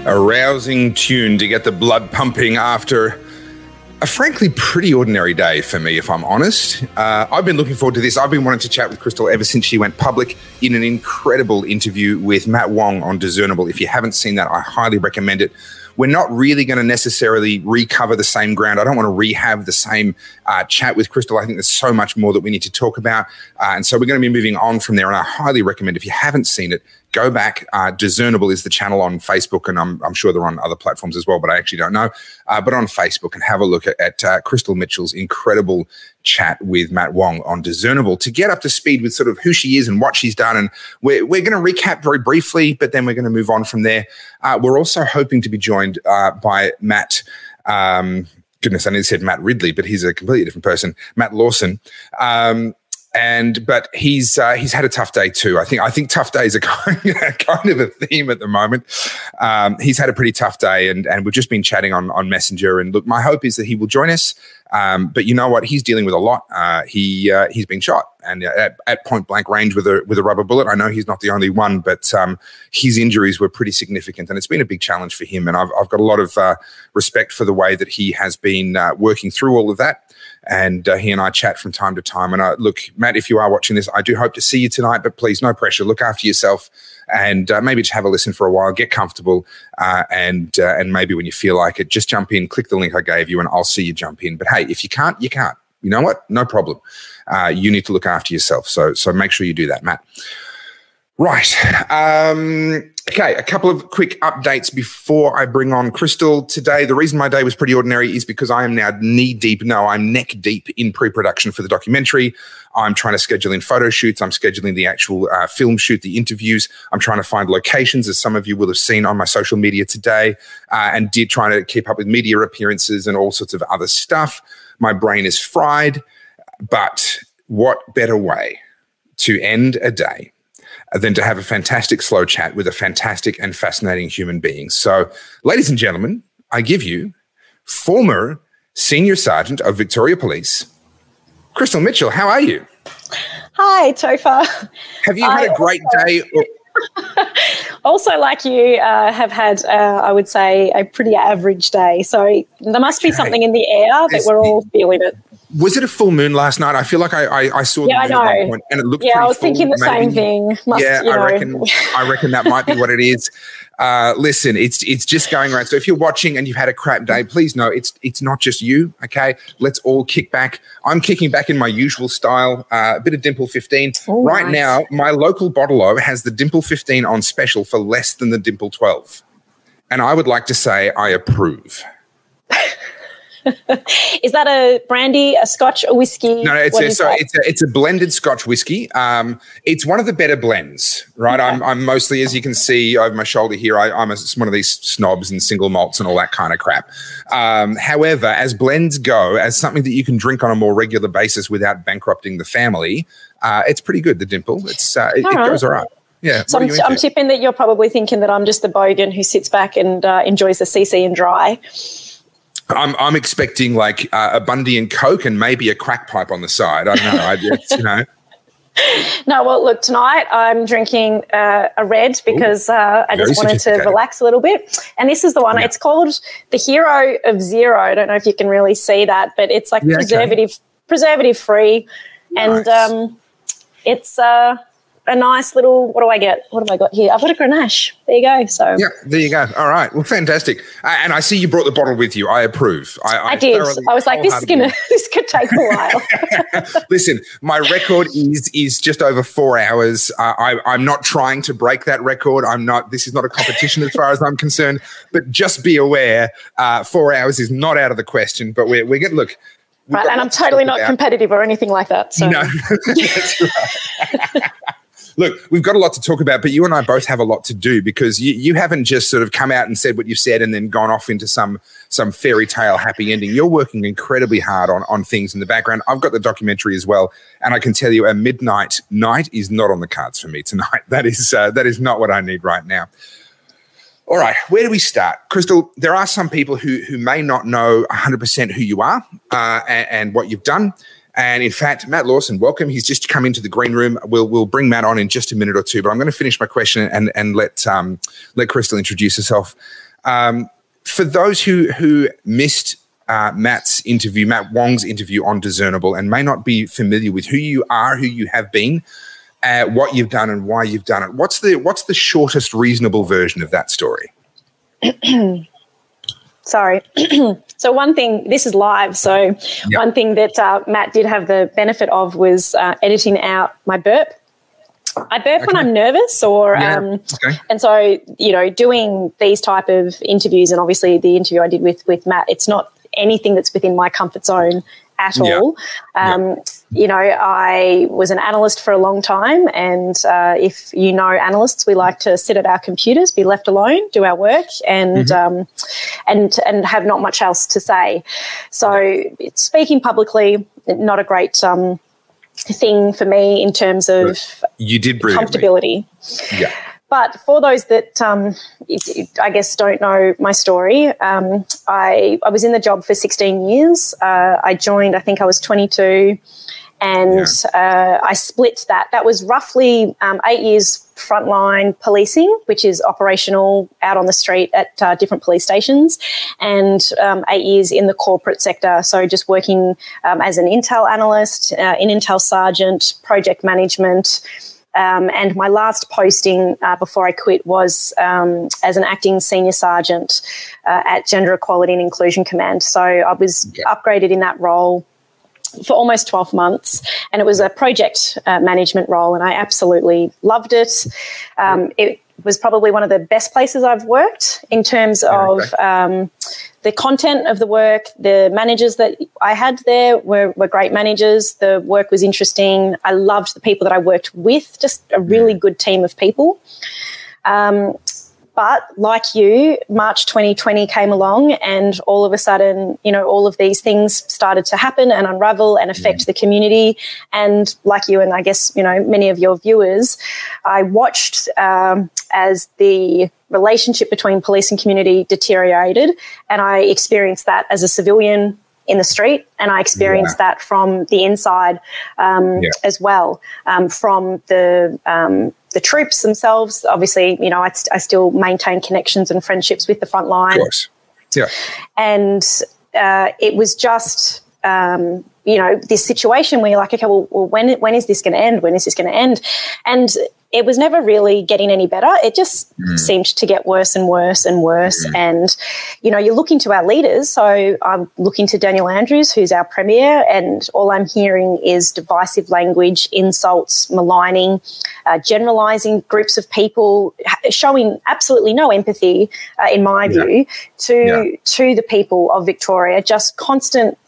A rousing tune to get the blood pumping after a frankly pretty ordinary day for me, if I'm honest. I've been looking forward to this. I've been wanting to chat with Crystal ever since she went public in an incredible interview with Matt Wong on Discernible. If you haven't seen that, I highly recommend it. We're not really going to necessarily recover the same ground. I don't want to rehab the same chat with Crystal. I think there's so much more that we need to talk about. And so we're going to be moving on from there. And I highly recommend, if you haven't seen it, go back. Discernible is the channel on Facebook, and I'm sure they're on other platforms as well, but I actually don't know. But on Facebook, and have a look at Crystal Mitchell's incredible chat with Matt Wong on Discernible to get up to speed with sort of who she is and what she's done. And we're going to recap very briefly, but then we're going to move on from there. We're also hoping to be joined by Matt. Goodness, I nearly said Matt Ridley, but he's a completely different person. Matt Lawson. But he's had a tough day too. I think tough days are kind of a theme at the moment. He's had a pretty tough day, and we've just been chatting on Messenger. And look, my hope is that he will join us. But you know what? He's dealing with a lot. He's been shot and at point blank range with a rubber bullet. I know he's not the only one, but his injuries were pretty significant, and it's been a big challenge for him. And I've got a lot of respect for the way that he has been working through all of that. And he and I chat from time to time. And look, Matt, if you are watching this, I do hope to see you tonight, but please, no pressure. Look after yourself, and maybe just have a listen for a while, get comfortable, and maybe when you feel like it, just jump in, click the link I gave you, and I'll see you jump in. But hey, if you can't, you can't. You know what? No problem. You need to look after yourself. So make sure you do that, Matt. Right. Okay, a couple of quick updates before I bring on Crystal today. The reason my day was pretty ordinary is because I am now I'm neck deep in pre-production for the documentary. I'm trying to schedule in photo shoots. I'm scheduling the actual film shoot, the interviews. I'm trying to find locations, as some of you will have seen on my social media today, and trying to keep up with media appearances and all sorts of other stuff. My brain is fried, but what better way to end a day than to have a fantastic slow chat with a fantastic and fascinating human being. So, ladies and gentlemen, I give you former Senior Sergeant of Victoria Police, Crystal Mitchell. How are you? Hi, Topher. Have you had a great day? Also, like you, have had, I would say, a pretty average day. So there must be something in the air that we're all feeling it. Was it a full moon last night? I feel like I saw the moon at one point, and it looked pretty I was full, thinking the same thing. I reckon that might be what it is. Listen, it's just going around. So if you're watching and you've had a crap day, please know it's not just you, okay? Let's all kick back. I'm kicking back in my usual style, a bit of Dimple 15. Right now, my local bottle-o has the Dimple 15 on special for less than the Dimple 12. And I would like to say I approve. Is that a brandy, a scotch, a whiskey? No, it's a blended scotch whiskey. It's one of the better blends, right? Okay. I'm mostly, as you can see over my shoulder here, I'm one of these snobs and single malts and all that kind of crap. However, as blends go, as something that you can drink on a more regular basis without bankrupting the family, it's pretty good, the Dimple. It goes all right. Yeah. So I'm tipping that you're probably thinking that I'm just the bogan who sits back and enjoys the CC and dry. I'm expecting like a Bundy and Coke and maybe a crack pipe on the side. I don't know. No, well, look, tonight I'm drinking a red because I just wanted to relax a little bit. And this is the one. Yeah. It's called the Hero of Zero. I don't know if you can really see that, but it's like preservative free. Nice. And it's a nice little, what do I get? What have I got here? I've got a Grenache. There you go. So yeah, there you go. All right. Well, fantastic. And I see you brought the bottle with you. I approve. I did. I was like, this could take a while. Listen, my record is just over 4 hours. I'm not trying to break that record. This is not a competition as far as I'm concerned, but just be aware, 4 hours is not out of the question, but we're going to look. Right. And I'm totally not competitive or anything like that. So. No, that's right. Look, we've got a lot to talk about, but you and I both have a lot to do because you haven't just sort of come out and said what you've said and then gone off into some fairy tale happy ending. You're working incredibly hard on things in the background. I've got the documentary as well, and I can tell you a midnight night is not on the cards for me tonight. That is not what I need right now. All right, where do we start? Crystal, there are some people who may not know 100% who you are and what you've done. And in fact, Matt Lawson, welcome. He's just come into the green room. We'll bring Matt on in just a minute or two, but I'm going to finish my question and let Crystal introduce herself. For those who missed Matt Wong's interview on Discernible, and may not be familiar with who you are, who you have been, what you've done, and why you've done it, what's the shortest reasonable version of that story? Sorry. So one thing, this is live, so one thing that Matt did have the benefit of was editing out my burp. I burp when I'm nervous and so, doing these type of interviews, and obviously the interview I did with Matt, it's not anything that's within my comfort zone at all. I was an analyst for a long time, and if you know analysts, we like to sit at our computers, be left alone, do our work, and have not much else to say. So speaking publicly, not a great thing for me in terms of you did comfortability. Yeah. But for those that I guess don't know my story, I was in the job for 16 years. I joined, I think I was 22, and I split that. That was roughly 8 years frontline policing, which is operational out on the street at different police stations, and 8 years in the corporate sector. So just working as an intel analyst, an intel sergeant, project management. And my last posting before I quit was as an acting senior sergeant at Gender Equality and Inclusion Command. So I was upgraded in that role for almost 12 months, and it was a project management role, and I absolutely loved it. It was probably one of the best places I've worked in terms of the content of the work. The managers that I had there were great managers. The work was interesting. I loved the people that I worked with, just a really good team of people. But like you, March 2020 came along, and all of a sudden, all of these things started to happen and unravel and affect the community. And like you, and I guess, many of your viewers, I watched as the relationship between police and community deteriorated, and I experienced that as a civilian in the street, and I experienced that from the inside as well, from the troops themselves. Obviously, I still maintain connections and friendships with the front line. Of course. Yeah. And it was just, this situation where you're like, okay, well, when is this going to end? When is this going to end? And it was never really getting any better. It just seemed to get worse and worse and worse. And, you're looking to our leaders. So I'm looking to Daniel Andrews, who's our premier, and all I'm hearing is divisive language, insults, maligning, generalising groups of people, showing absolutely no empathy, in my view, to the people of Victoria. Just constant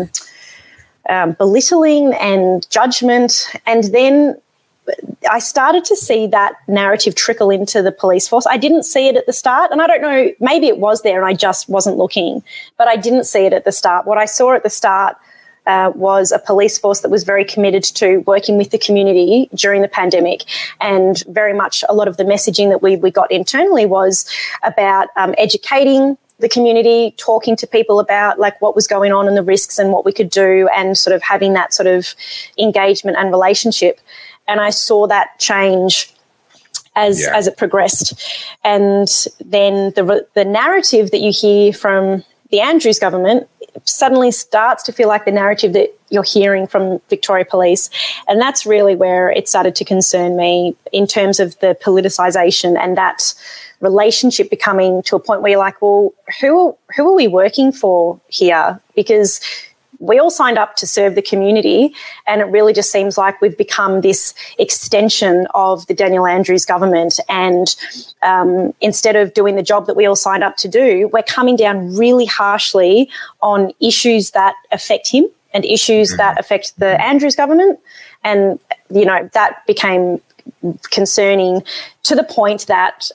belittling and judgment. And then I started to see that narrative trickle into the police force. I didn't see it at the start, and I don't know, maybe it was there and I just wasn't looking, but I didn't see it at the start. What I saw at the start was a police force that was very committed to working with the community during the pandemic, and very much a lot of the messaging that we got internally was about educating the community, talking to people about like what was going on and the risks and what we could do, and sort of having that sort of engagement and relationship. And I saw that change as it progressed. And then the narrative that you hear from the Andrews government suddenly starts to feel like the narrative that you're hearing from Victoria Police. And that's really where it started to concern me in terms of the politicisation and that relationship becoming to a point where you're like, well, who are we working for here? Because we all signed up to serve the community, and it really just seems like we've become this extension of the Daniel Andrews government. And instead of doing the job that we all signed up to do, we're coming down really harshly on issues that affect him and issues that affect the Andrews government. And, that became concerning to the point that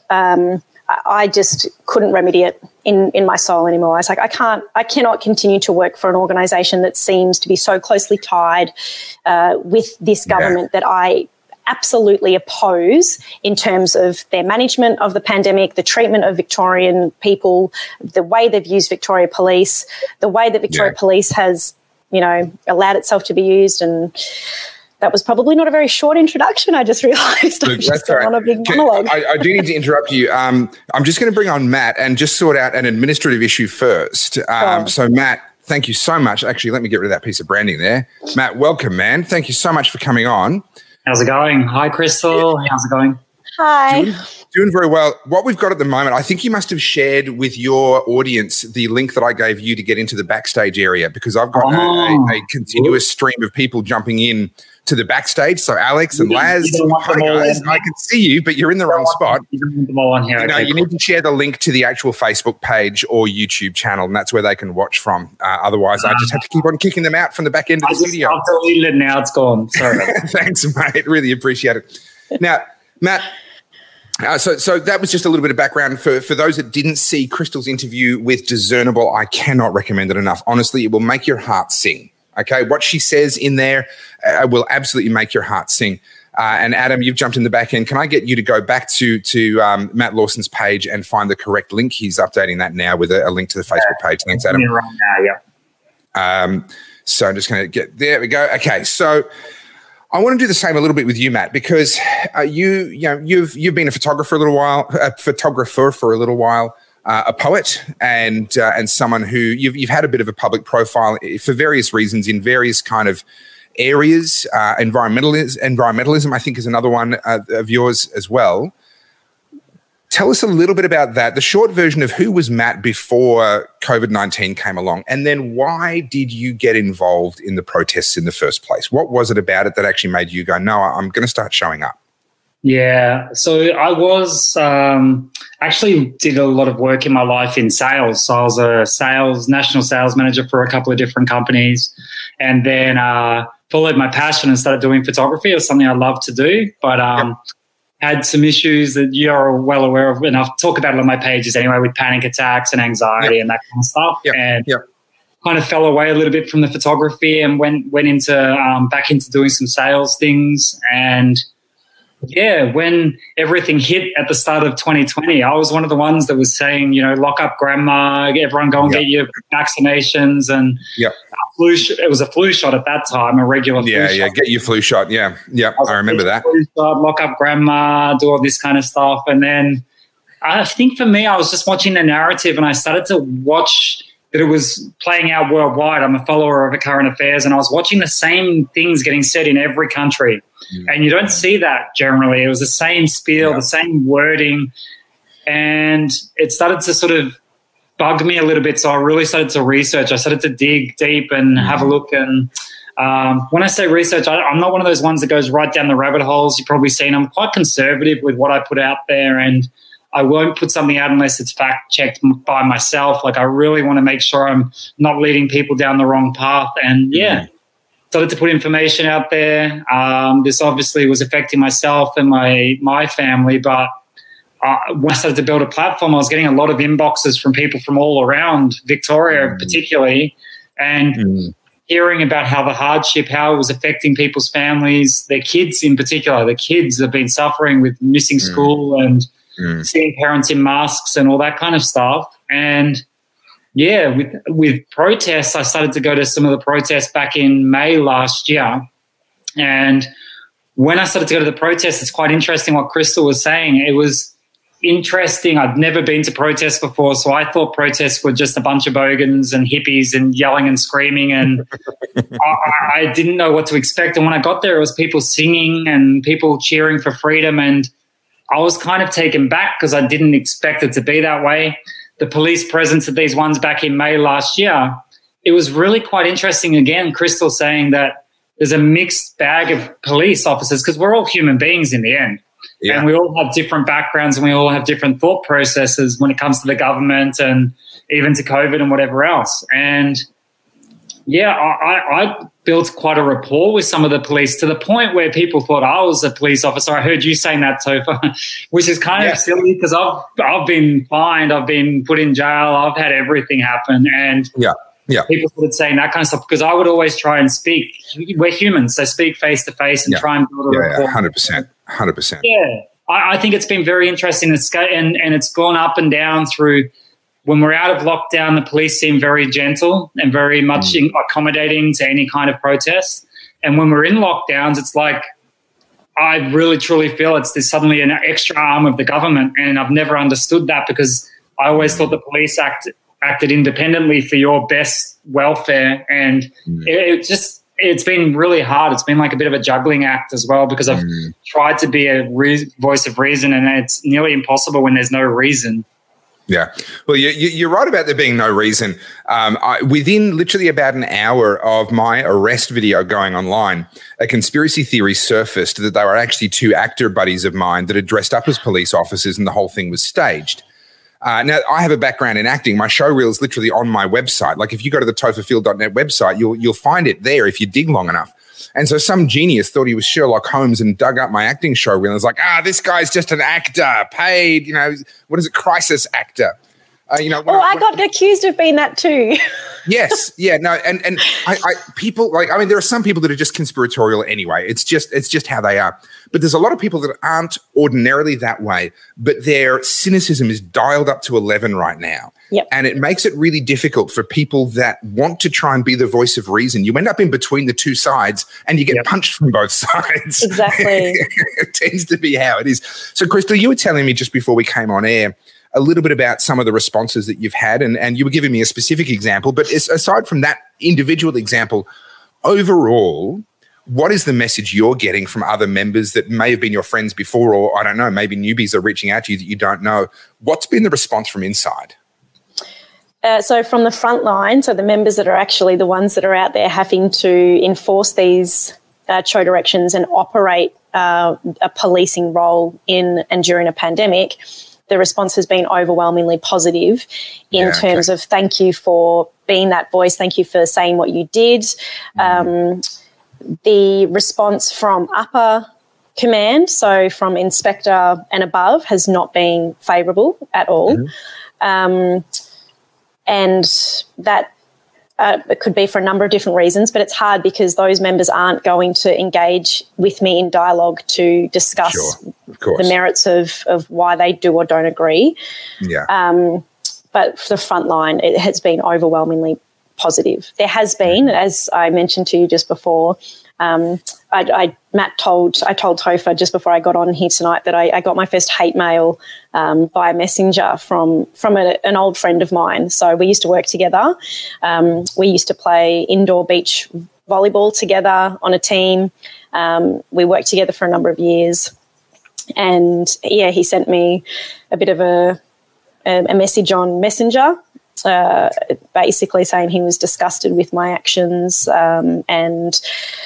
I just couldn't remedy it in my soul anymore. I was like, I cannot continue to work for an organisation that seems to be so closely tied with this government that I absolutely oppose in terms of their management of the pandemic, the treatment of Victorian people, the way they've used Victoria Police, the way that Victoria Police has, allowed itself to be used. And that was probably not a very short introduction. I just realised I'm just going on a big monologue. I do need to interrupt you. I'm just going to bring on Matt and just sort out an administrative issue first. So, Matt, thank you so much. Actually, let me get rid of that piece of branding there. Matt, welcome, man. Thank you so much for coming on. How's it going? Hi, Crystal. How's it going? Hi. Doing very well. What we've got at the moment, I think you must have shared with your audience the link that I gave you to get into the backstage area, because I've got a continuous stream of people jumping in to the backstage. So Alex and Laz, hi guys, I can see you, but you're in the wrong spot. You need to share the link to the actual Facebook page or YouTube channel, and that's where they can watch from. Otherwise, I just have to keep on kicking them out from the back end of the studio. I've deleted it now. It's gone. Sorry. Thanks, mate. Really appreciate it. Now, Matt, so that was just a little bit of background for those that didn't see Crystal's interview with Discernible. I cannot recommend it enough. Honestly, it will make your heart sing. Okay, what she says in there will absolutely make your heart sing. And Adam, you've jumped in the back end. Can I get you to go back to Matt Lawson's page and find the correct link? He's updating that now with a link to the Facebook page. Thanks, Adam. Right now, yeah. So I'm just going to get there. We go. Okay, so I want to do the same a little bit with you, Matt, because you've been a photographer for a little while, a poet, and someone who you've had a bit of a public profile for various reasons in various kind of areas. Environmentalism, I think, is another one of yours as well. Tell us a little bit about that, the short version of who was Matt before COVID-19 came along, and then why did you get involved in the protests in the first place? What was it about it that actually made you go, no, I'm going to start showing up? Yeah, so I was actually did a lot of work in my life in sales. So I was a national sales manager for a couple of different companies, and then followed my passion and started doing photography. It was something I love to do, but had some issues that you're well aware of, and I'll talk about it on my pages anyway, with panic attacks and anxiety and that kind of stuff. And kind of fell away a little bit from the photography and went into back into doing some sales things. And yeah, when everything hit at the start of 2020, I was one of the ones that was saying, lock up grandma, everyone go and get your vaccinations. And it was a flu shot at that time, a regular flu shot. Yeah, get your flu shot. Yeah, I remember that. Flu shot, lock up grandma, do all this kind of stuff. And then I think for me, I was just watching the narrative and I started to watch that it was playing out worldwide. I'm a follower of current affairs, and I was watching the same things getting said in every country. And you don't see that generally. It was the same spiel, the same wording, and it started to sort of bug me a little bit. So I really started to research. I started to dig deep and have a look. And when I say research, I'm not one of those ones that goes right down the rabbit holes. You've probably seen I'm quite conservative with what I put out there, and I won't put something out unless it's fact-checked by myself. Like, I really want to make sure I'm not leading people down the wrong path. And, started to put information out there. This obviously was affecting myself and my family, but when I started to build a platform, I was getting a lot of inboxes from people from all around Victoria particularly, and hearing about how the hardship, how it was affecting people's families, their kids in particular. The kids have been suffering with missing school and seeing parents in masks and all that kind of stuff. And yeah, with protests, I started to go to some of the protests back in May last year. And when I started to go to the protests, it's quite interesting what Crystal was saying. It was interesting. I'd never been to protests before, so I thought protests were just a bunch of bogans and hippies and yelling and screaming, and I didn't know what to expect. And when I got there, it was people singing and people cheering for freedom, and I was kind of taken back because I didn't expect it to be that way. The police presence at these ones back in May last year, it was really quite interesting. Again, Crystal saying that there's a mixed bag of police officers because we're all human beings in the end. Yeah. And we all have different backgrounds and we all have different thought processes when it comes to the government and even to COVID and whatever else. And, yeah, I built quite a rapport with some of the police to the point where people thought I was a police officer. I heard you saying that, Topher, which is kind of silly because I've been fined, I've been put in jail, I've had everything happen. And people started saying that kind of stuff because I would always try and speak. We're humans, so speak face to face and try and build a rapport. 100%. Yeah, I think it's been very interesting. And it's gone up and down through. When we're out of lockdown, the police seem very gentle and very much accommodating to any kind of protest. And when we're in lockdowns, it's like I really truly feel there's suddenly an extra arm of the government, and I've never understood that because I always thought the police acted independently for your best welfare, and it's been really hard. It's been like a bit of a juggling act as well because I've tried to be a voice of reason, and it's nearly impossible when there's no reason. Yeah. Well, you're right about there being no reason. Within literally about an hour of my arrest video going online, a conspiracy theory surfaced that they were actually two actor buddies of mine that had dressed up as police officers and the whole thing was staged. Now, I have a background in acting. My show reel is literally on my website. Like if you go to the topherfield.net website, you'll find it there if you dig long enough. And so some genius thought he was Sherlock Holmes and dug up my acting show reel and was like, this guy's just an actor, paid, what is it, crisis actor. I got accused of being that too. Yes. Yeah. No. And people there are some people that are just conspiratorial anyway. It's just how they are. But there's a lot of people that aren't ordinarily that way, but their cynicism is dialed up to 11 right now. Yep. And it makes it really difficult for people that want to try and be the voice of reason. You end up in between the two sides and you get punched from both sides. Exactly. It tends to be how it is. So, Crystal, you were telling me just before we came on air a little bit about some of the responses that you've had, and you were giving me a specific example. But aside from that individual example, overall, what is the message you're getting from other members that may have been your friends before, or I don't know, maybe newbies are reaching out to you that you don't know? What's been the response from inside? So from the front line, so the members that are actually the ones that are out there having to enforce these CHO directions and operate a policing role in and during a pandemic, the response has been overwhelmingly positive in terms of thank you for being that voice, thank you for saying what you did. The response from upper command, so from inspector and above, has not been favourable at all. And that it could be for a number of different reasons, but it's hard because those members aren't going to engage with me in dialogue to discuss the merits of why they do or don't agree. But for the front line, it has been overwhelmingly positive. There has been, as I mentioned to you just before, I told Topher just before I got on here tonight that I got my first hate mail via Messenger from an old friend of mine. So we used to work together. We used to play indoor beach volleyball together on a team. We worked together for a number of years. And, he sent me a bit of a message on Messenger, basically saying he was disgusted with my actions and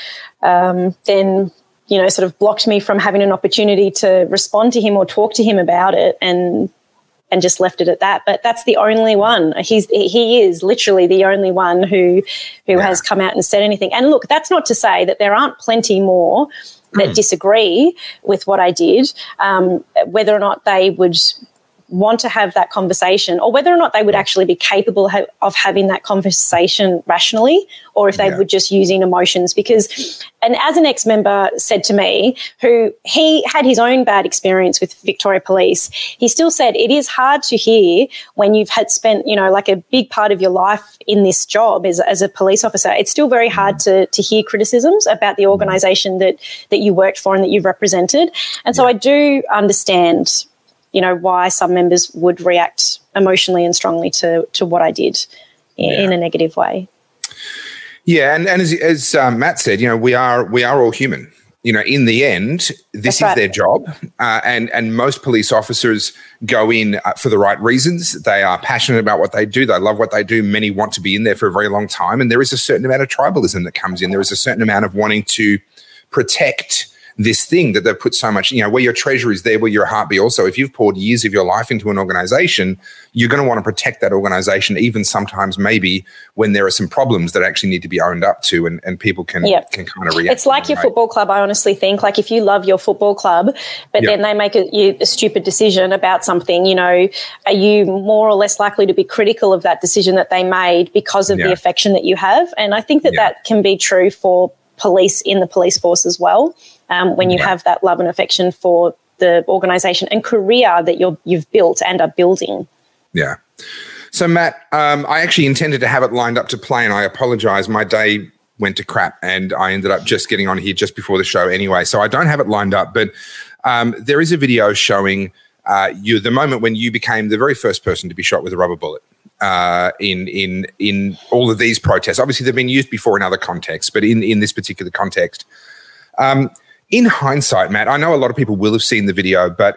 then, sort of blocked me from having an opportunity to respond to him or talk to him about it and just left it at that. But that's the only one. He is literally the only one who has come out and said anything. And look, that's not to say that there aren't plenty more that disagree with what I did, whether or not they would want to have that conversation or whether or not they would actually be capable of having that conversation rationally, or if they would just using emotions. And as an ex-member said to me, who he had his own bad experience with Victoria Police, he still said it is hard to hear when you've had spent, like a big part of your life in this job as a police officer. It's still very hard to hear criticisms about the organisation that you worked for and that you've represented. And so I do understand why some members would react emotionally and strongly to what I did in a negative way. Yeah, and as Matt said, we are all human. In the end, this is their job, and most police officers go in for the right reasons. They are passionate about what they do. They love what they do. Many want to be in there for a very long time, and there is a certain amount of tribalism that comes in. There is a certain amount of wanting to protect this thing that they've put so much, where your treasure is, there will your heart be also. If you've poured years of your life into an organization, you're going to want to protect that organization, even sometimes maybe when there are some problems that actually need to be owned up to and people can kind of react. It's like your football club, I honestly think. Like if you love your football club, but then they make a stupid decision about something, are you more or less likely to be critical of that decision that they made because of the affection that you have? And I think that can be true for police in the police force as well. When you have that love and affection for the organisation and career that you've built and are building. Yeah. So, Matt, I actually intended to have it lined up to play, and I apologise. My day went to crap, and I ended up just getting on here just before the show anyway. So I don't have it lined up, but there is a video showing the moment when you became the very first person to be shot with a rubber bullet in all of these protests. Obviously, they've been used before in other contexts, but in this particular context, in hindsight, Matt, I know a lot of people will have seen the video, but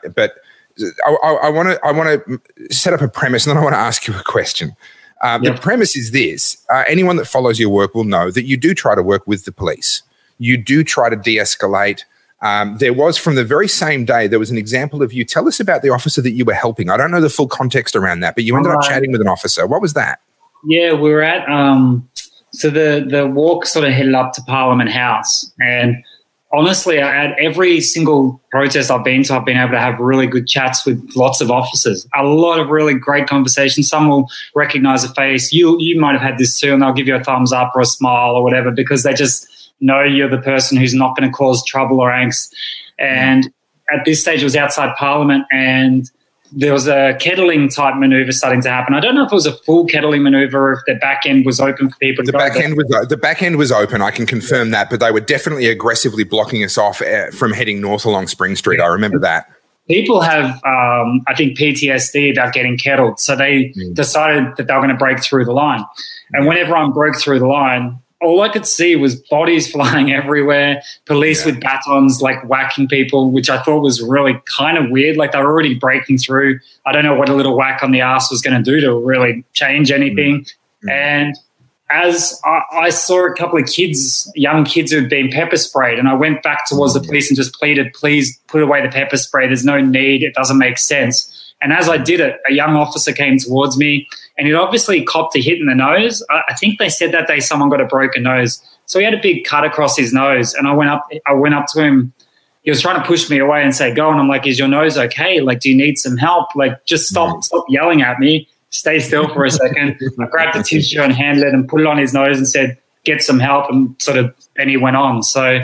I want to set up a premise, and then I want to ask you a question. The premise is this. Anyone that follows your work will know that you do try to work with the police. You do try to de-escalate. There was, from the very same day, there was an example of you. Tell us about the officer that you were helping. I don't know the full context around that, but you ended up chatting with an officer. What was that? Yeah, we were at so the walk sort of headed up to Parliament House, and honestly, at every single protest I've been to, I've been able to have really good chats with lots of officers. A lot of really great conversations. Some will recognize a face. You might have had this too, and they'll give you a thumbs up or a smile or whatever because they just know you're the person who's not going to cause trouble or angst. And at this stage, it was outside Parliament, and there was a kettling type maneuver starting to happen. I don't know if it was a full kettling maneuver or if the back end was open for people to go. The back end was open. I can confirm that, but they were definitely aggressively blocking us off from heading north along Spring Street. I remember that. People have, I think, PTSD about getting kettled, so they decided that they were going to break through the line. And when everyone broke through the line, all I could see was bodies flying everywhere, police with batons like whacking people, which I thought was really kind of weird. Like they were already breaking through. I don't know what a little whack on the ass was going to do to really change anything. And as I saw a couple of kids, young kids who had been pepper sprayed, and I went back towards the police and just pleaded, please put away the pepper spray. There's no need. It doesn't make sense. And as I did it, a young officer came towards me, and he'd obviously copped a hit in the nose. I think they said that day someone got a broken nose. So he had a big cut across his nose, and I went up to him. He was trying to push me away and say, go. And I'm like, is your nose okay? Like, do you need some help? Like, just stop yelling at me. Stay still for a second. I grabbed the tissue and handled it and put it on his nose and said, get some help. And then he went on. So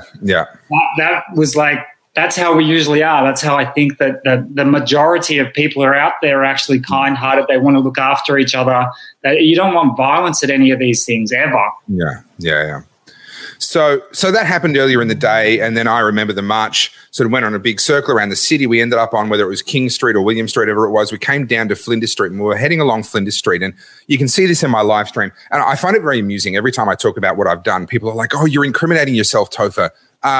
that was like, that's how we usually are. That's how I think that the majority of people who are out there are actually kind-hearted. They want to look after each other. You don't want violence at any of these things ever. Yeah. So that happened earlier in the day, and then I remember the march sort of went on a big circle around the city. We ended up on whether it was King Street or William Street, whatever it was. We came down to Flinders Street, and we were heading along Flinders Street, and you can see this in my live stream. And I find it very amusing. Every time I talk about what I've done, people are like, oh, you're incriminating yourself, Topher.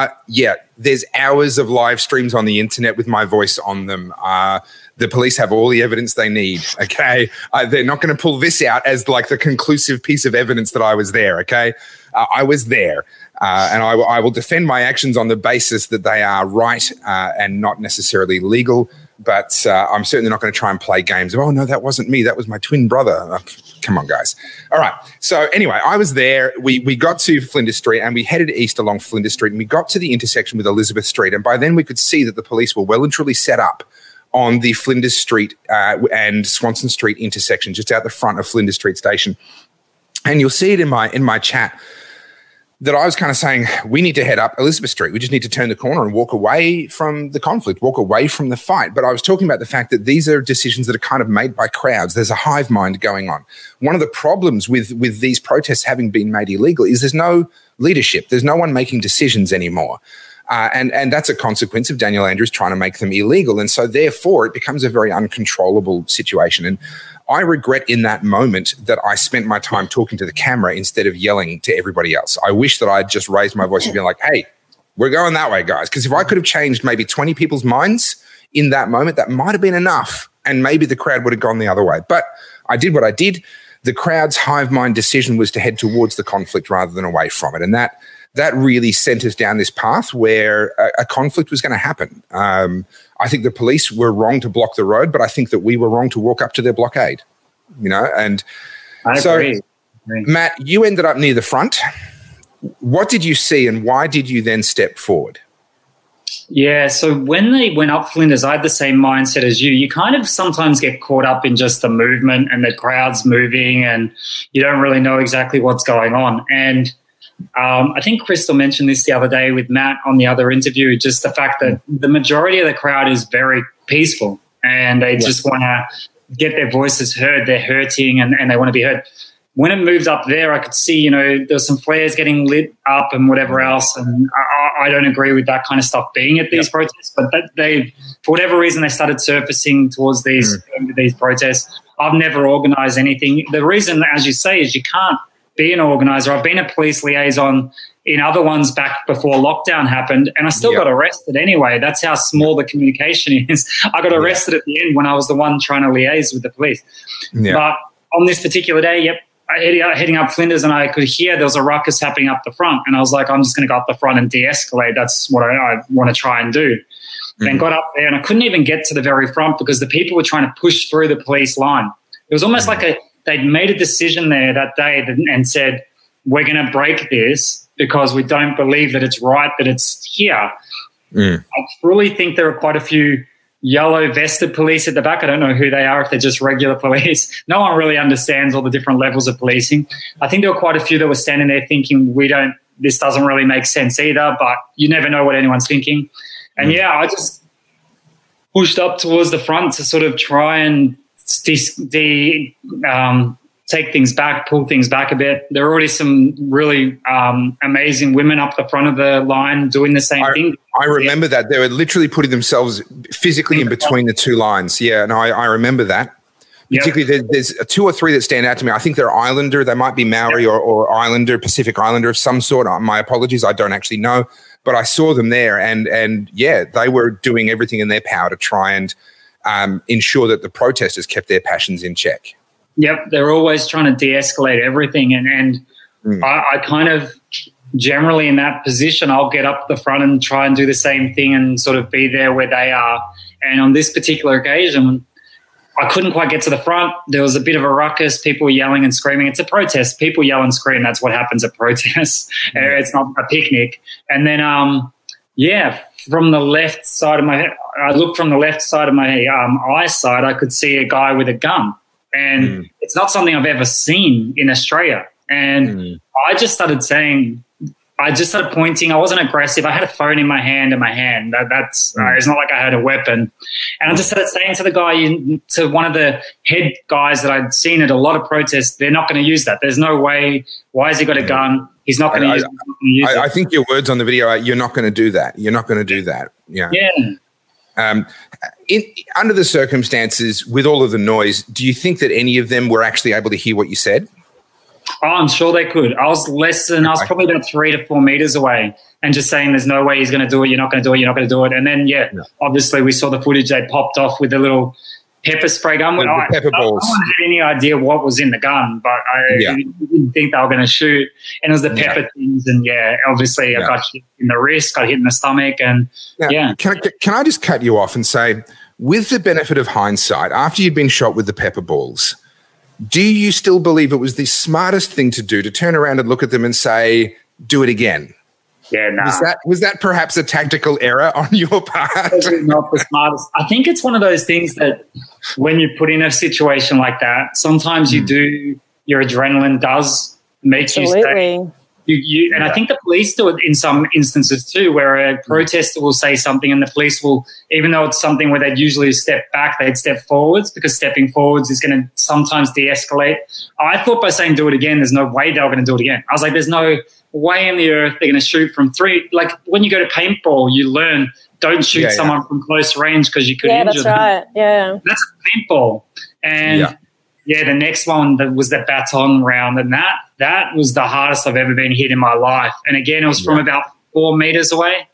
There's hours of live streams on the internet with my voice on them. The police have all the evidence they need, okay? They're not going to pull this out as like the conclusive piece of evidence that I was there, okay? I was there, and I will defend my actions on the basis that they are right and not necessarily legal, but I'm certainly not going to try and play games of, oh, no, that wasn't me. That was my twin brother. Come on, guys. All right. So anyway, I was there. We got to Flinders Street, and we headed east along Flinders Street, and we got to the intersection with Elizabeth Street, and by then we could see that the police were well and truly set up on the Flinders Street and Swanston Street intersection, just out the front of Flinders Street Station. And you'll see it in my chat that I was kind of saying, we need to head up Elizabeth Street. We just need to turn the corner and walk away from the conflict, walk away from the fight. But I was talking about the fact that these are decisions that are kind of made by crowds. There's a hive mind going on. One of the problems with these protests having been made illegal is there's no leadership. There's no one making decisions anymore. And that's a consequence of Daniel Andrews trying to make them illegal. And so therefore it becomes a very uncontrollable situation. And I regret in that moment that I spent my time talking to the camera instead of yelling to everybody else. I wish that I'd just raised my voice and been like, hey, we're going that way, guys. Because if I could have changed maybe 20 people's minds in that moment, that might have been enough. And maybe the crowd would have gone the other way. But I did what I did. The crowd's hive mind decision was to head towards the conflict rather than away from it. And that really sent us down this path where a conflict was going to happen. I think the police were wrong to block the road, but I think that we were wrong to walk up to their blockade, and I agree. Matt, you ended up near the front. What did you see, and why did you then step forward? Yeah, so when they went up Flinders, I had the same mindset as you. You kind of sometimes get caught up in just the movement and the crowd's moving, and you don't really know exactly what's going on. And I think Crystal mentioned this the other day with Matt on the other interview, just the fact that the majority of the crowd is very peaceful and they just want to get their voices heard. They're hurting and they want to be heard. when it moved up there, I could see, there's some flares getting lit up and whatever else. And I don't agree with that kind of stuff being at these protests. But for whatever reason, they started surfacing towards these protests. I've never organised anything. The reason, as you say, is you can't be an organiser. I've been a police liaison in other ones back before lockdown happened, and I still got arrested anyway. That's how small the communication is. I got arrested at the end when I was the one trying to liaise with the police. Yeah. But on this particular day, heading up Flinders, and I could hear there was a ruckus happening up the front, and I was like, I'm just going to go up the front and de-escalate. That's what I want to try and do. And got up there, and I couldn't even get to the very front because the people were trying to push through the police line. It was almost like they'd made a decision there that day and said, we're going to break this because we don't believe that it's right that it's here. I truly think there are quite a few yellow vested police at the back. I don't know who they are, if they're just regular police. No one really understands all the different levels of policing. I think there were quite a few that were standing there thinking this doesn't really make sense either, but you never know what anyone's thinking. And I just pushed up towards the front to sort of try and take things back, pull things back a bit. There are already some really amazing women up the front of the line doing the same thing. I remember that. They were literally putting themselves physically in between the two lines. Yeah, and I remember that. Particularly, there's 2 or 3 that stand out to me. I think they're Islander. They might be Maori or Islander, Pacific Islander of some sort. My apologies, I don't actually know. But I saw them there, and they were doing everything in their power to try and ensure that the protesters kept their passions in check. Yep, they're always trying to de-escalate everything, and I kind of generally in that position, I'll get up the front and try and do the same thing and sort of be there where they are. And on this particular occasion, I couldn't quite get to the front. There was a bit of a ruckus. People were yelling and screaming. It's a protest. People yell and scream. That's what happens at protests. It's not a picnic. And then, from the left side of I looked from the left side of my eyesight, I could see a guy with a gun. And it's not something I've ever seen in Australia. And I just started pointing. I wasn't aggressive. I had a phone in my hand That's it's not like I had a weapon. And I just started saying to the guy, to one of the head guys that I'd seen at a lot of protests, they're not going to use that. There's no way. Why has he got a gun? He's not going to use it. I think your words on the video are, you're not going to do that. You're not going to do that. Yeah. Under the circumstances, with all of the noise, do you think that any of them were actually able to hear what you said? Oh, I'm sure they could. I was probably about 3 to 4 meters away and just saying there's no way he's going to do it, you're not going to do it, you're not going to do it. And then, obviously we saw the footage. They popped off with a little pepper spray gun. Pepper balls. No one had any idea what was in the gun, but I didn't think they were going to shoot. And it was the pepper things. And, obviously I got hit in the wrist, got hit in the stomach. And, Can I just cut you off and say, with the benefit of hindsight, after you'd been shot with the pepper balls, do you still believe it was the smartest thing to do to turn around and look at them and say, do it again? Yeah, no. Was that perhaps a tactical error on your part? Not the smartest. I think it's one of those things that when you put in a situation like that, sometimes your adrenaline does make you stay. And I think the police do it in some instances too, where a protester will say something and the police will, even though it's something where they'd usually step back, they'd step forwards because stepping forwards is going to sometimes de-escalate. I thought by saying do it again, there's no way they were going to do it again. I was like, there's no way in the earth they're going to shoot from 3. Like when you go to paintball, you learn don't shoot someone from close range because you could injure them. Right. Yeah, that's a paintball. And the next one was the baton round, and that was the hardest I've ever been hit in my life. And again, it was from about 4 meters away.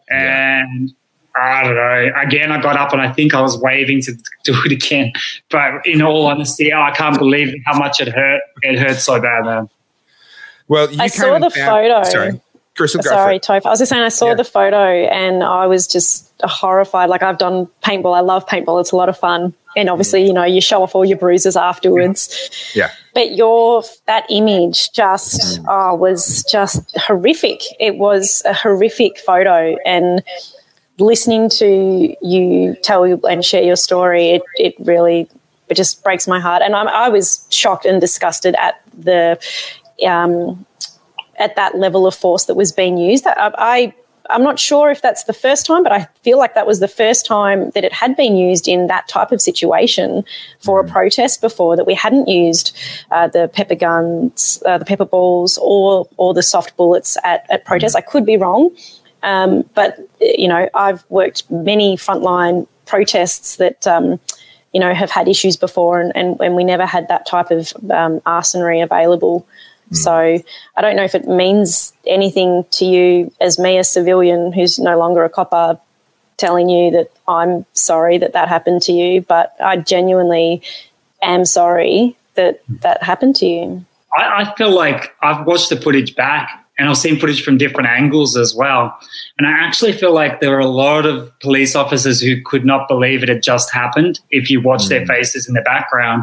And I don't know. Again, I got up and I think I was waving to do it again. But in all honesty, I can't believe how much it hurt. It hurt so bad, man. Well, I saw the photo. Sorry. Crystal, sorry, Toph. I was just saying I saw the photo and I was just horrified. Like I've done paintball. I love paintball. It's a lot of fun. And obviously, you show off all your bruises afterwards. Yeah. But that image just was just horrific. It was a horrific photo. And listening to you tell and share your story, it just breaks my heart. And I was shocked and disgusted at at that level of force that was being used. I'm not sure if that's the first time, but I feel like that was the first time that it had been used in that type of situation for a protest before, that we hadn't used the pepper guns, the pepper balls, or the soft bullets at protests. I could be wrong, but, I've worked many frontline protests that, have had issues before, and we never had that type of arsenal available. So I don't know if it means anything to you as me, a civilian who's no longer a copper, telling you that I'm sorry that happened to you, but I genuinely am sorry that happened to you. I feel like I've watched the footage back, and I've seen footage from different angles as well. And I actually feel like there are a lot of police officers who could not believe it had just happened if you watch their faces in the background.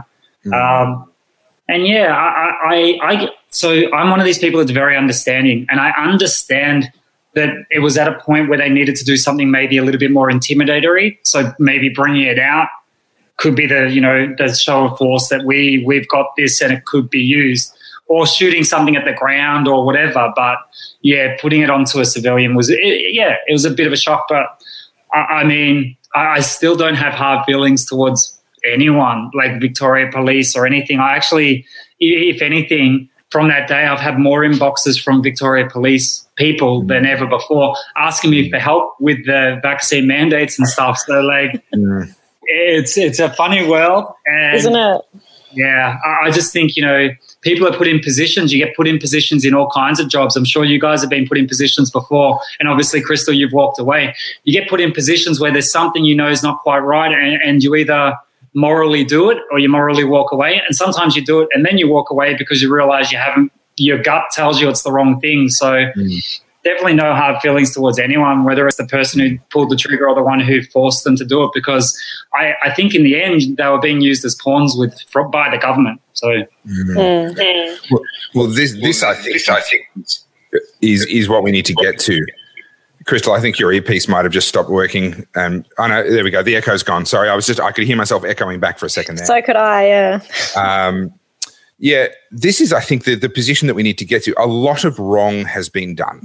And yeah, so I'm one of these people that's very understanding, and I understand that it was at a point where they needed to do something maybe a little bit more intimidatory. So maybe bringing it out could be the show of force that we've got this and it could be used, or shooting something at the ground or whatever. But yeah, putting it onto a civilian it was a bit of a shock. But I mean, I still don't have hard feelings towards anyone like Victoria Police or anything. I actually, if anything, from that day, I've had more inboxes from Victoria Police people than ever before, asking me for help with the vaccine mandates and stuff. So it's a funny world, and isn't it? Yeah, I just think people are put in positions. You get put in positions in all kinds of jobs. I'm sure you guys have been put in positions before, and obviously, Crystal, you've walked away. You get put in positions where there's something is not quite right, and you either morally do it or you morally walk away. And sometimes you do it and then you walk away because you realize your gut tells you it's the wrong thing. So definitely no hard feelings towards anyone, whether it's the person who pulled the trigger or the one who forced them to do it, because I think in the end they were being used as pawns by the government. So well, this I think is what we need to get to. Crystal, I think your earpiece might have just stopped working. Oh no, there we go. The echo's gone. Sorry, I could hear myself echoing back for a second there. So could I, yeah. This is, I think, the position that we need to get to. A lot of wrong has been done.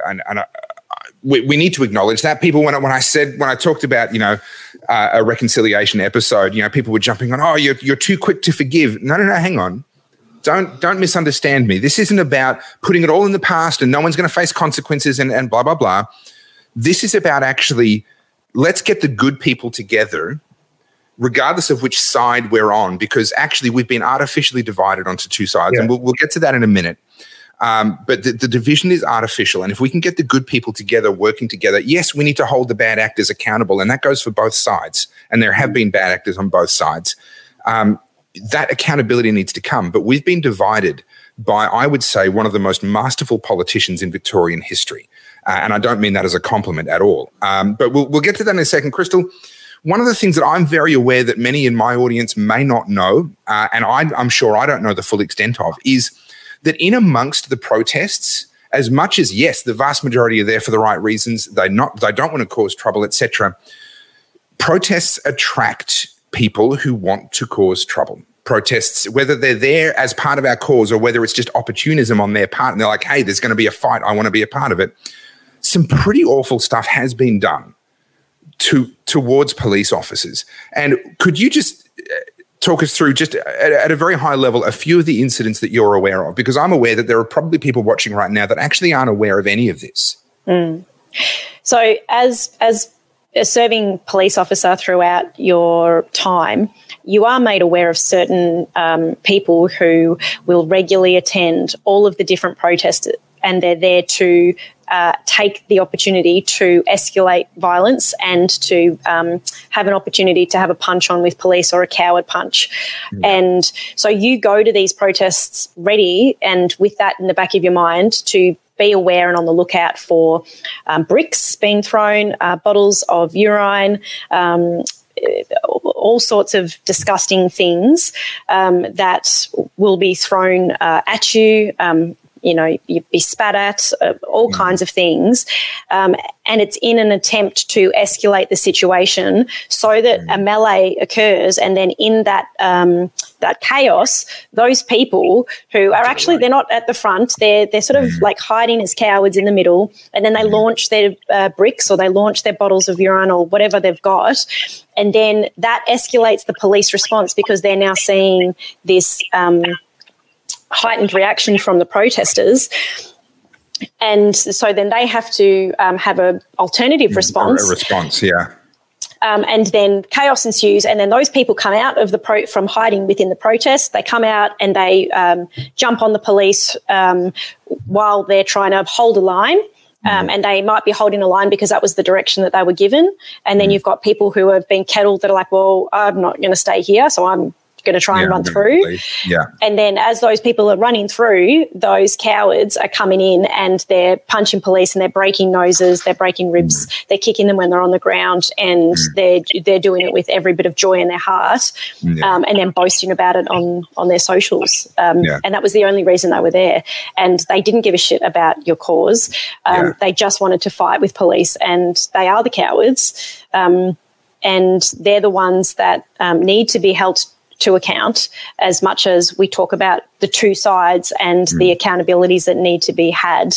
We need to acknowledge that. People, when I talked about, a reconciliation episode, people were jumping on, oh, you're too quick to forgive. No, hang on. Don't misunderstand me. This isn't about putting it all in the past and no one's going to face consequences and blah, blah, blah. This is about actually, let's get the good people together, regardless of which side we're on, because actually we've been artificially divided onto two sides. And we'll get to that in a minute. But the division is artificial. And if we can get the good people together, working together, yes, we need to hold the bad actors accountable. And that goes for both sides. And there have been bad actors on both sides. That accountability needs to come. But we've been divided by, I would say, one of the most masterful politicians in Victorian history. And I don't mean that as a compliment at all. But we'll get to that in a second. Crystal, one of the things that I'm very aware that many in my audience may not know, and I'm sure I don't know the full extent of, is that in amongst the protests, as much as, yes, the vast majority are there for the right reasons, they don't want to cause trouble, etc., protests attract people who want to cause trouble. Protests, whether they're there as part of our cause or whether it's just opportunism on their part, and they're like, hey, there's going to be a fight, I want to be a part of it. Some pretty awful stuff has been done towards police officers. And could you just talk us through, just at a very high level, a few of the incidents that you're aware of? Because I'm aware that there are probably people watching right now that actually aren't aware of any of this. So as a serving police officer throughout your time, you are made aware of certain people who will regularly attend all of the different protests, and they're there to take the opportunity to escalate violence and to have an opportunity to have a punch on with police or a coward punch. And so you go to these protests ready and with that in the back of your mind to be aware and on the lookout for bricks being thrown, bottles of urine, all sorts of disgusting things that will be thrown at you, you'd be spat at, all kinds of things. And it's in an attempt to escalate the situation so that a melee occurs, and then in that that chaos, those people who are actually, they're not at the front, they're sort of like hiding as cowards in the middle, and then they launch their bricks, or they launch their bottles of urine or whatever they've got, and then that escalates the police response because they're now seeing this heightened reaction from the protesters. And so then they have to have an alternative response. A response, yeah. And then chaos ensues, and then those people come out of from hiding within the protest. They come out and they jump on the police while they're trying to hold a line. And they might be holding a line because that was the direction that they were given. And then you've got people who have been kettled that are like, well, I'm not going to stay here, so I'm going to try and run through. Yeah. And then as those people are running through, those cowards are coming in and they're punching police, and they're breaking noses, they're breaking ribs, they're kicking them when they're on the ground, and they're doing it with every bit of joy in their heart, and then boasting about it on their socials. And that was the only reason they were there. And they didn't give a shit about your cause. They just wanted to fight with police, and they are the cowards. And they're the ones that need to be held to account, as much as we talk about the two sides and the accountabilities that need to be had.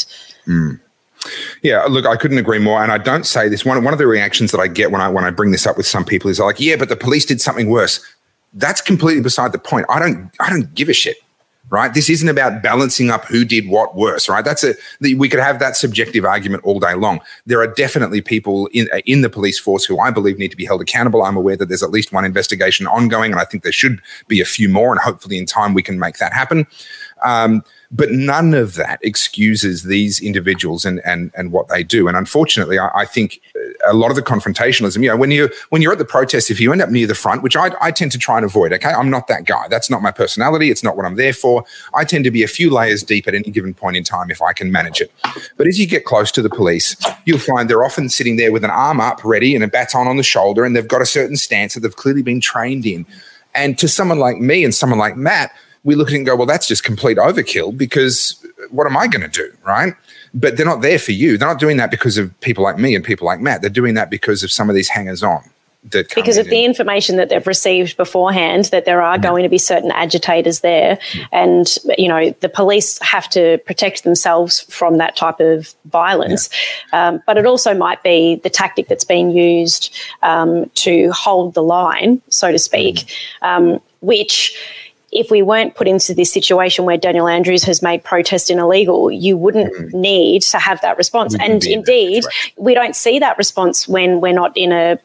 Yeah, look, I couldn't agree more. And I don't say this. One of the reactions that I get when I bring this up with some people is like, yeah, but the police did something worse. That's completely beside the point. I don't give a shit. Right? This isn't about balancing up who did what worse, right? We could have that subjective argument all day long. There are definitely people in the police force who I believe need to be held accountable. I'm aware that there's at least one investigation ongoing, and I think there should be a few more, and hopefully in time we can make that happen. But none of that excuses these individuals and what they do. And unfortunately, I think a lot of the confrontationalism, when you're at the protest, if you end up near the front, which I tend to try and avoid, okay? I'm not that guy. That's not my personality. It's not what I'm there for. I tend to be a few layers deep at any given point in time if I can manage it. But as you get close to the police, you'll find they're often sitting there with an arm up, ready, and a baton on the shoulder, and they've got a certain stance that they've clearly been trained in. And to someone like me and someone like Matt, we look at it and go, well, that's just complete overkill, because what am I going to do, right? But they're not there for you. They're not doing that because of people like me and people like Matt. They're doing that because of some of these hangers-on. Because of the information that they've received beforehand, that there are going to be certain agitators there. And, the police have to protect themselves from that type of violence. But it also might be the tactic that's being used to hold the line, so to speak, which, if we weren't put into this situation where Daniel Andrews has made protesting illegal, you wouldn't need to have that response. And indeed, we don't see that response when we're not in a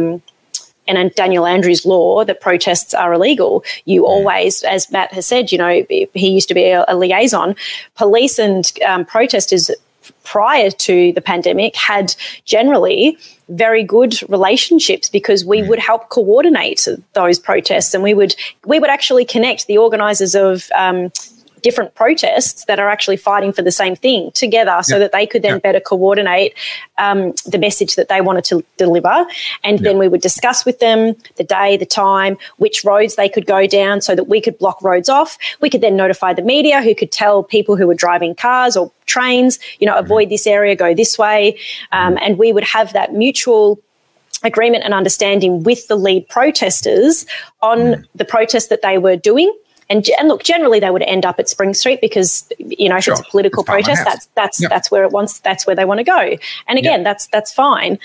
Daniel Andrews law that protests are illegal. You always, as Matt has said, he used to be a liaison. Police and protesters prior to the pandemic had generally very good relationships, because we would help coordinate those protests, and we would actually connect the organisers of different protests that are actually fighting for the same thing together, so that they could then better coordinate the message that they wanted to deliver. And then we would discuss with them the day, the time, which roads they could go down, so that we could block roads off. We could then notify the media, who could tell people who were driving cars or trains, avoid this area, go this way. And we would have that mutual agreement and understanding with the lead protesters on the protest that they were doing. And look, generally they would end up at Spring Street, because if it's a political protest, that's where that's where they want to go. And again, that's fine.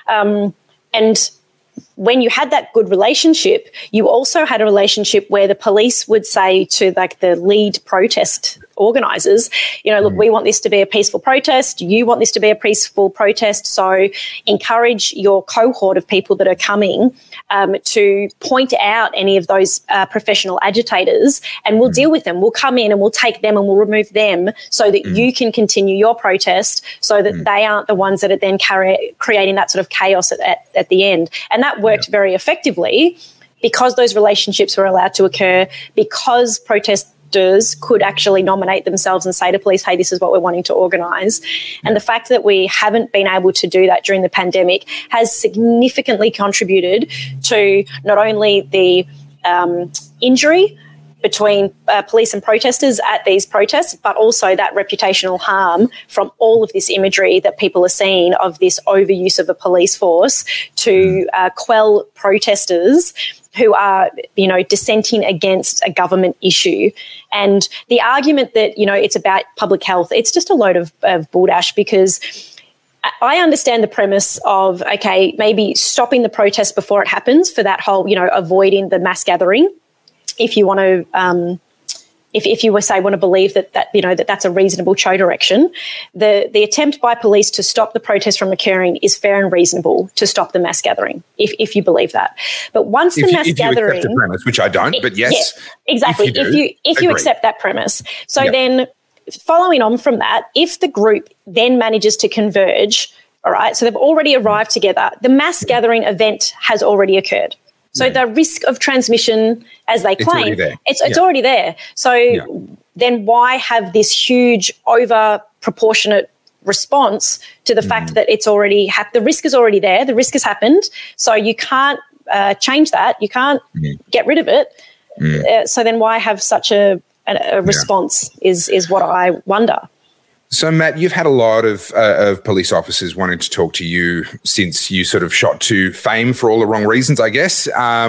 And when you had that good relationship, you also had a relationship where the police would say to the lead protest organisers, look, we want this to be a peaceful protest. You want this to be a peaceful protest. So encourage your cohort of people that are coming to point out any of those professional agitators, and we'll deal with them. We'll come in and we'll take them and we'll remove them, so that you can continue your protest, so that they aren't the ones that are then creating that sort of chaos at the end. And that worked very effectively, because those relationships were allowed to occur, because protesters could actually nominate themselves and say to police, hey, this is what we're wanting to organise. And the fact that we haven't been able to do that during the pandemic has significantly contributed to not only the injury between police and protesters at these protests, but also that reputational harm from all of this imagery that people are seeing of this overuse of a police force to quell protesters who are, dissenting against a government issue. And the argument that, it's about public health, it's just a load of bulldash, because I understand the premise of, okay, maybe stopping the protest before it happens for that whole, avoiding the mass gathering. If you want to, if you want to believe that's a reasonable show direction, the attempt by police to stop the protest from occurring is fair and reasonable to stop the mass gathering, if you believe that. But once the mass gathering, accept the premise, which I don't, but yes, yeah, exactly. If you accept that premise, so then following on from that, if the group then manages to converge, all right, so they've already arrived together, the mass gathering event has already occurred. So the risk of transmission, as they claim, it's already there. So then why have this huge over proportionate response to the fact that it's already the risk is already there, the risk has happened, so you can't change that, you can't get rid of it. So then why have such a response is what I wonder. So, Matt, you've had a lot of police officers wanting to talk to you since you sort of shot to fame for all the wrong reasons, I guess.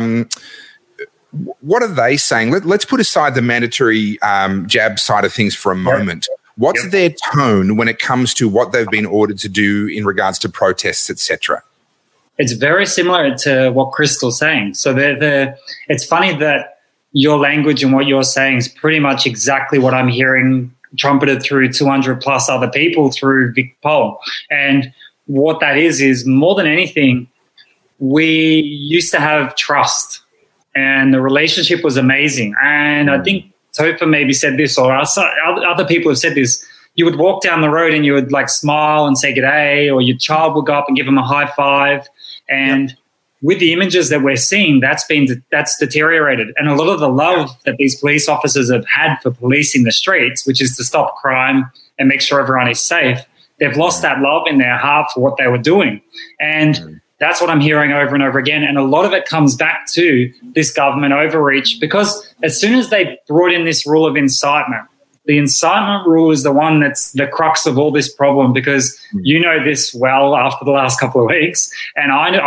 What are they saying? Let's put aside the mandatory jab side of things for a moment. What's their tone when it comes to what they've been ordered to do in regards to protests, etc.? It's very similar to what Crystal's saying. So it's funny that your language and what you're saying is pretty much exactly what I'm hearing trumpeted through 200 plus other people through Vic Poll. And what that is more than anything, we used to have trust and the relationship was amazing. And I think Topher maybe said this, or other people have said this. You would walk down the road and you would like smile and say g'day, or your child would go up and give them a high five. And with the images that we're seeing, that's deteriorated. And a lot of the love that these police officers have had for policing the streets, which is to stop crime and make sure everyone is safe, they've lost that love in their heart for what they were doing. And that's what I'm hearing over and over again. And a lot of it comes back to this government overreach, because as soon as they brought in this rule of incitement, the incitement rule is the one that's the crux of all this problem, because you know this well after the last couple of weeks. And I'm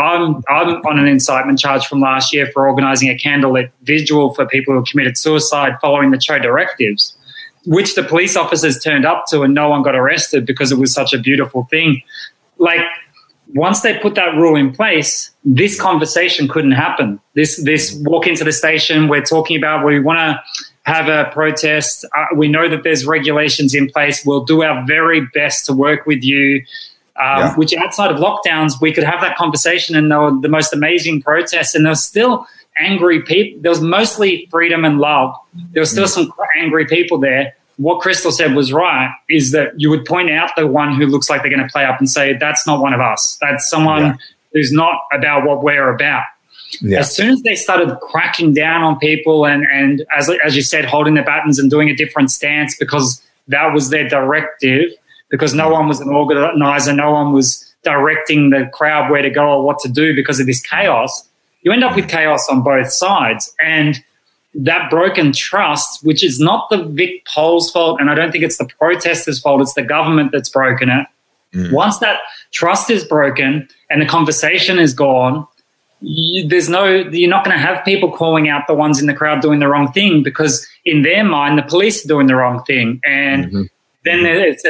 on an incitement charge from last year for organising a candlelit vigil for people who committed suicide following the Cho directives, which the police officers turned up to and no one got arrested because it was such a beautiful thing. Like, once they put that rule in place, this conversation couldn't happen. This walk into the station, we're talking about we want to have a protest. We know that there's regulations in place. We'll do our very best to work with you, which outside of lockdowns, we could have that conversation and there were the most amazing protests, and there was still angry people. There was mostly freedom and love. There was still some angry people there. What Crystal said was right, is that you would point out the one who looks like they're going to play up and say, that's not one of us. That's someone who's not about what we're about. Yeah. As soon as they started cracking down on people and as you said, holding their buttons and doing a different stance because that was their directive, because no one was an organizer, no one was directing the crowd where to go or what to do because of this chaos, you end up with chaos on both sides. And that broken trust, which is not the Vic Poll's fault, and I don't think it's the protesters' fault, it's the government that's broken it. Once that trust is broken and the conversation is gone, you're not going to have people calling out the ones in the crowd doing the wrong thing, because in their mind, the police are doing the wrong thing. And then it's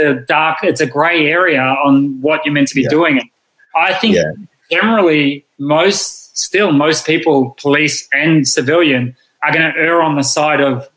a grey area on what you're meant to be doing. And I think generally most people, police and civilian, are going to err on the side of,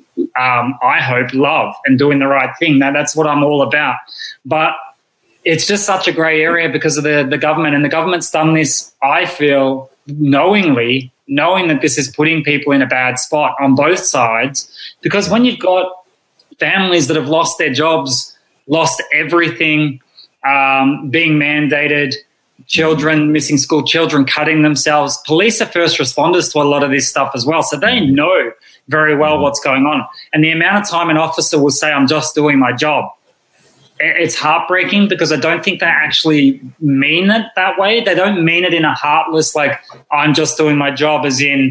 I hope, love and doing the right thing. That's what I'm all about. But it's just such a grey area because of the government. And the government's done this, I feel, knowingly, knowing that this is putting people in a bad spot on both sides. Because when you've got families that have lost their jobs, lost everything, being mandated, children missing school, children cutting themselves, police are first responders to a lot of this stuff as well. So they know very well what's going on. And the amount of time an officer will say, I'm just doing my job, it's heartbreaking, because I don't think they actually mean it that way. They don't mean it in a heartless, like, I'm just doing my job, as in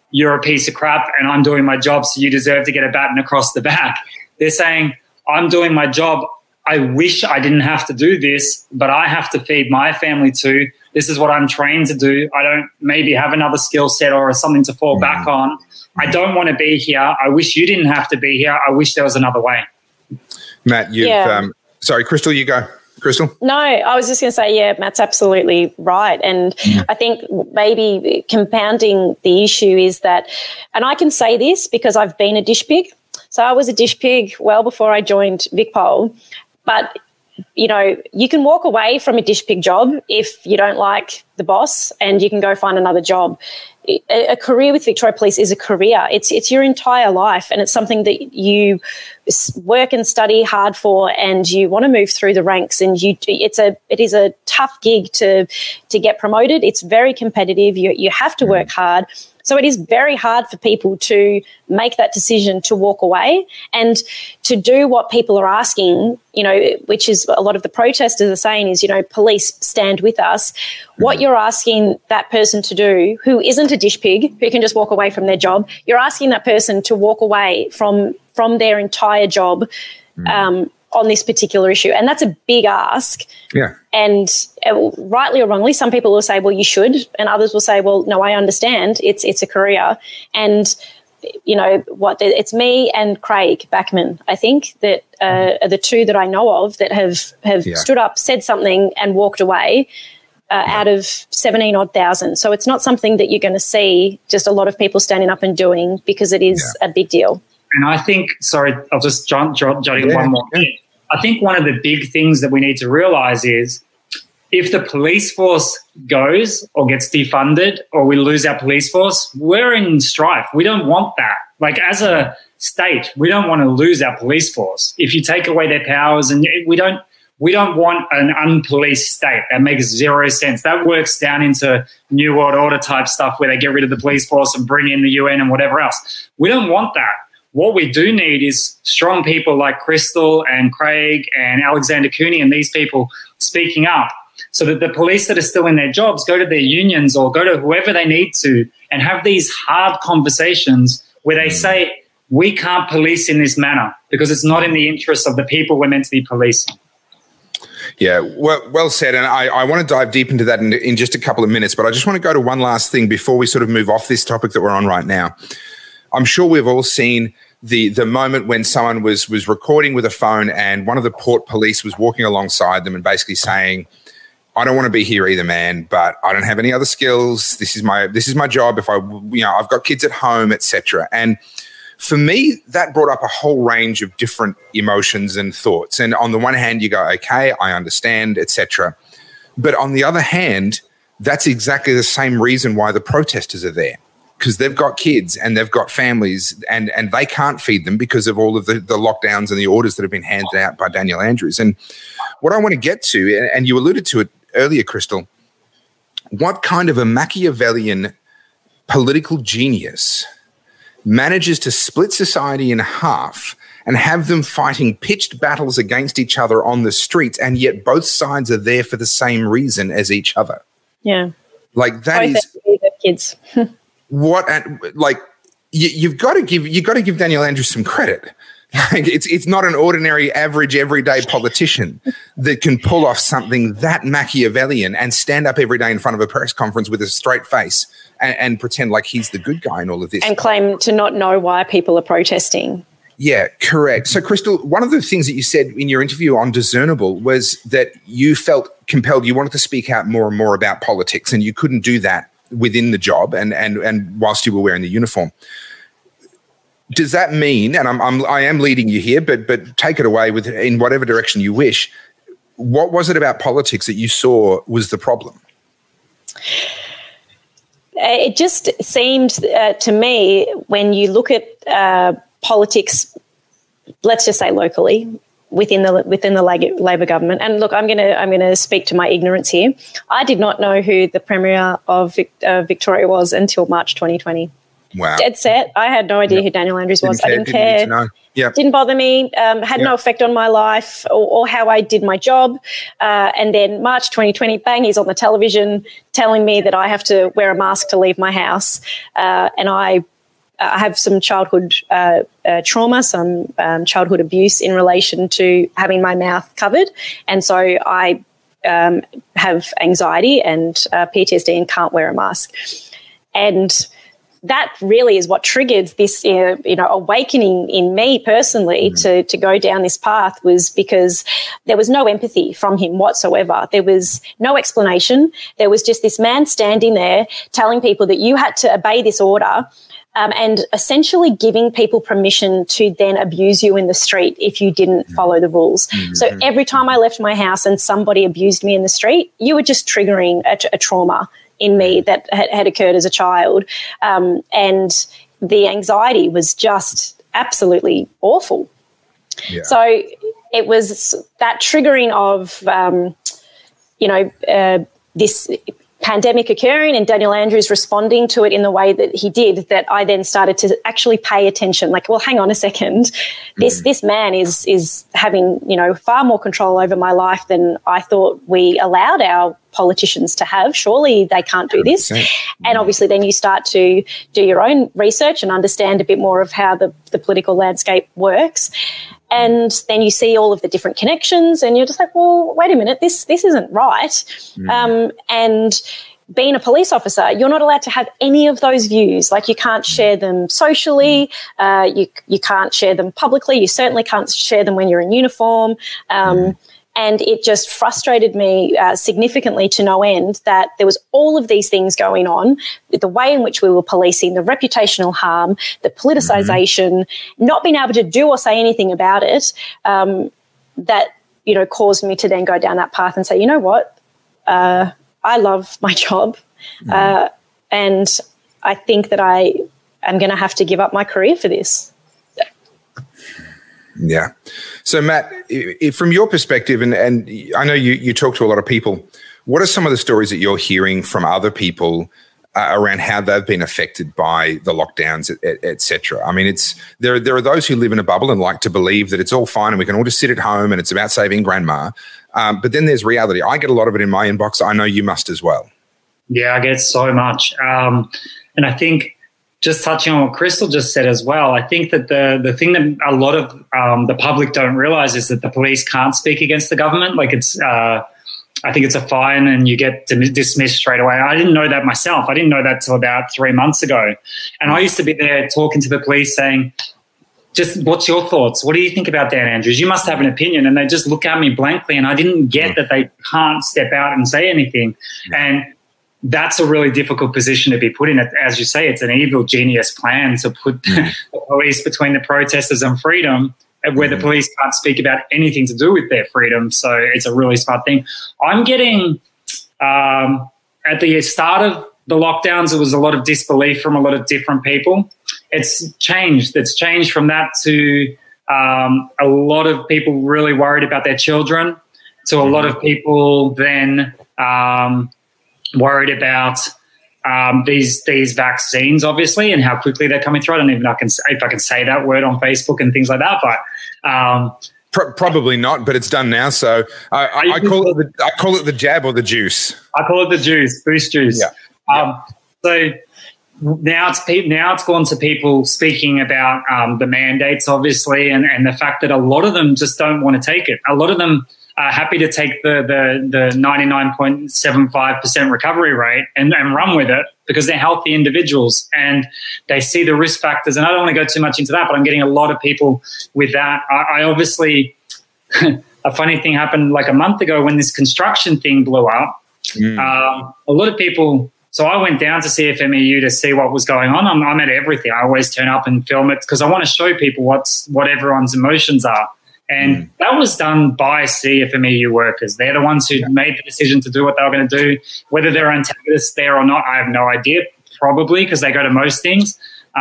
you're a piece of crap and I'm doing my job, so you deserve to get a baton across the back. They're saying, I'm doing my job. I wish I didn't have to do this, but I have to feed my family too. This is what I'm trained to do. I don't maybe have another skill set or something to fall back on. I don't want to be here. I wish you didn't have to be here. I wish there was another way. Matt, sorry, Crystal, you go. Crystal? No, I was just going to say, Matt's absolutely right. And I think maybe compounding the issue is that, and I can say this because I've been a dish pig. So I was a dish pig well before I joined VicPol. But, you know, you can walk away from a dish pig job if you don't like the boss, and you can go find another job. A career with Victoria Police is a career. It's your entire life, and it's something that you work and study hard for, and you want to move through the ranks. And it is a tough gig to get promoted. It's very competitive. You have to work hard. So it is very hard for people to make that decision to walk away and to do what people are asking, you know, which is a lot of the protesters are saying is, you know, police stand with us. What you're asking that person to do, who isn't a dish pig, who can just walk away from their job, you're asking that person to walk away from their entire job on this particular issue. And that's a big ask. Yeah. And rightly or wrongly, some people will say, well, you should. And others will say, well, no, I understand. It's a career. And, you know, it's me and Craig Backman, I think, that are the two that I know of that have stood up, said something and walked away out of 17,000. So it's not something that you're going to see just a lot of people standing up and doing, because it is a big deal. And I think, sorry, I'll just jot in one more thing. I think one of the big things that we need to realise is if the police force goes or gets defunded or we lose our police force, we're in strife. We don't want that. Like, as a state, we don't want to lose our police force. If you take away their powers, and we don't want an unpoliced state. That makes zero sense. That works down into New World Order type stuff where they get rid of the police force and bring in the UN and whatever else. We don't want that. What we do need is strong people like Crystal and Craig and Alexander Cooney and these people speaking up, so that the police that are still in their jobs go to their unions or go to whoever they need to and have these hard conversations where they say, we can't police in this manner because it's not in the interest of the people we're meant to be policing. Yeah, well said. And I want to dive deep into that in just a couple of minutes, but I just want to go to one last thing before we sort of move off this topic that we're on right now. I'm sure we've all seen the moment when someone was recording with a phone and one of the Port Police was walking alongside them and basically saying, I don't want to be here either, man, but I don't have any other skills. This is my job. If I've got kids at home, etc. And for me, that brought up a whole range of different emotions and thoughts. And on the one hand, you go, okay, I understand, etc. But on the other hand, that's exactly the same reason why the protesters are there, because they've got kids and they've got families and they can't feed them because of all of the lockdowns and the orders that have been handed out by Daniel Andrews. And what I want to get to, and you alluded to it earlier, Crystal, what kind of a Machiavellian political genius manages to split society in half and have them fighting pitched battles against each other on the streets, and yet both sides are there for the same reason as each other? Yeah. Like, that both is kids. You've got to give Daniel Andrews some credit. Like, it's not an ordinary, average, everyday politician that can pull off something that Machiavellian and stand up every day in front of a press conference with a straight face and pretend like he's the good guy in all of this. And claim to not know why people are protesting. Yeah, correct. So, Crystal, one of the things that you said in your interview on Discernible was that you felt compelled, you wanted to speak out more and more about politics, and you couldn't do that within the job and whilst you were wearing the uniform. Does that mean, and I am leading you here, but take it away in whatever direction you wish, what was it about politics that you saw was the problem? It just seemed to me, when you look at politics, let's just say locally, within the Labor government, and look, I'm going to speak to my ignorance here. I did not know who the Premier of Victoria was until March 2020. Wow. Dead set. I had no idea who Daniel Andrews was. I didn't care. Didn't bother me. Had no effect on my life or how I did my job. And then March 2020, bang, he's on the television telling me that I have to wear a mask to leave my house. And I have some childhood trauma, some childhood abuse in relation to having my mouth covered. And so I have anxiety and PTSD and can't wear a mask. And that really is what triggered this, awakening in me personally to go down this path, was because there was no empathy from him whatsoever. There was no explanation. There was just this man standing there telling people that you had to obey this order, and essentially giving people permission to then abuse you in the street if you didn't follow the rules. So every time I left my house and somebody abused me in the street, you were just triggering a trauma in me that had occurred as a child. And the anxiety was just absolutely awful. Yeah. So it was that triggering of, this pandemic occurring and Daniel Andrews responding to it in the way that he did, that I then started to actually pay attention. Like, well, hang on a second. This man is having, far more control over my life than I thought we allowed our politicians to have. Surely they can't do this. And obviously then you start to do your own research and understand a bit more of how the political landscape works. And then you see all of the different connections and you're just like, well, wait a minute, this isn't right. And being a police officer, you're not allowed to have any of those views. Like, you can't share them socially. You can't share them publicly. You certainly can't share them when you're in uniform. And it just frustrated me significantly to no end that there was all of these things going on, with the way in which we were policing, the reputational harm, the politicisation, not being able to do or say anything about it, that, caused me to then go down that path and say, you know what, I love my job, and I think that I am going to have to give up my career for this. Yeah. So, Matt, from your perspective, and I know you talk to a lot of people, what are some of the stories that you're hearing from other people around how they've been affected by the lockdowns, et cetera? I mean, there are those who live in a bubble and like to believe that it's all fine and we can all just sit at home and it's about saving grandma. But then there's reality. I get a lot of it in my inbox. I know you must as well. Yeah, I get so much. And I think, just touching on what Crystal just said as well, I think that the thing that a lot of the public don't realize is that the police can't speak against the government. Like, I think it's a fine and you get dismissed straight away. I didn't know that myself. I didn't know that till about 3 months ago. And I used to be there talking to the police saying, just what's your thoughts? What do you think about Dan Andrews? You must have an opinion. And they just look at me blankly, and I didn't get that they can't step out and say anything. And that's a really difficult position to be put in. As you say, it's an evil genius plan to put the police between the protesters and freedom, where the police can't speak about anything to do with their freedom. So it's a really smart thing. I'm getting, at the start of the lockdowns, there was a lot of disbelief from a lot of different people. It's changed. It's changed from that to a lot of people really worried about their children, to a lot of people then worried about these vaccines, obviously, and how quickly they're coming through. I don't even know if I can say that word on Facebook and things like that, but probably not. But it's done now, so I call it the jab or the juice. I call it the juice, boost juice. Yeah. So now it's gone to people speaking about the mandates, obviously, and the fact that a lot of them just don't want to take it. A lot of them are happy to take the 99.75% recovery rate and run with it because they're healthy individuals and they see the risk factors. And I don't want to go too much into that, but I'm getting a lot of people with that. I obviously, a funny thing happened like a month ago when this construction thing blew up. A lot of people, so I went down to CFMEU to see what was going on. I'm at everything. I always turn up and film it because I want to show people what everyone's emotions are. And that was done by CFMEU workers. They're the ones who made the decision to do what they were going to do. Whether they're antagonists there or not, I have no idea, probably because they go to most things.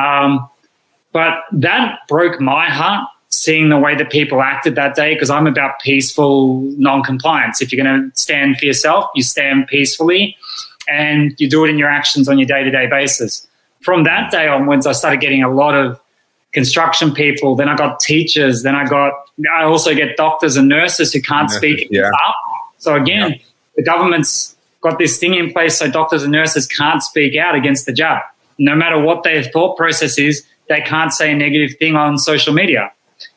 But that broke my heart, seeing the way that people acted that day, because I'm about peaceful non-compliance. If you're going to stand for yourself, you stand peacefully and you do it in your actions on your day-to-day basis. from that day onwards, I started getting a lot of construction people. Then I got teachers. Then I also get doctors and nurses who can't speak up. So again, the government's got this thing in place so doctors and nurses can't speak out against the jab. No matter what their thought process is, they can't say a negative thing on social media.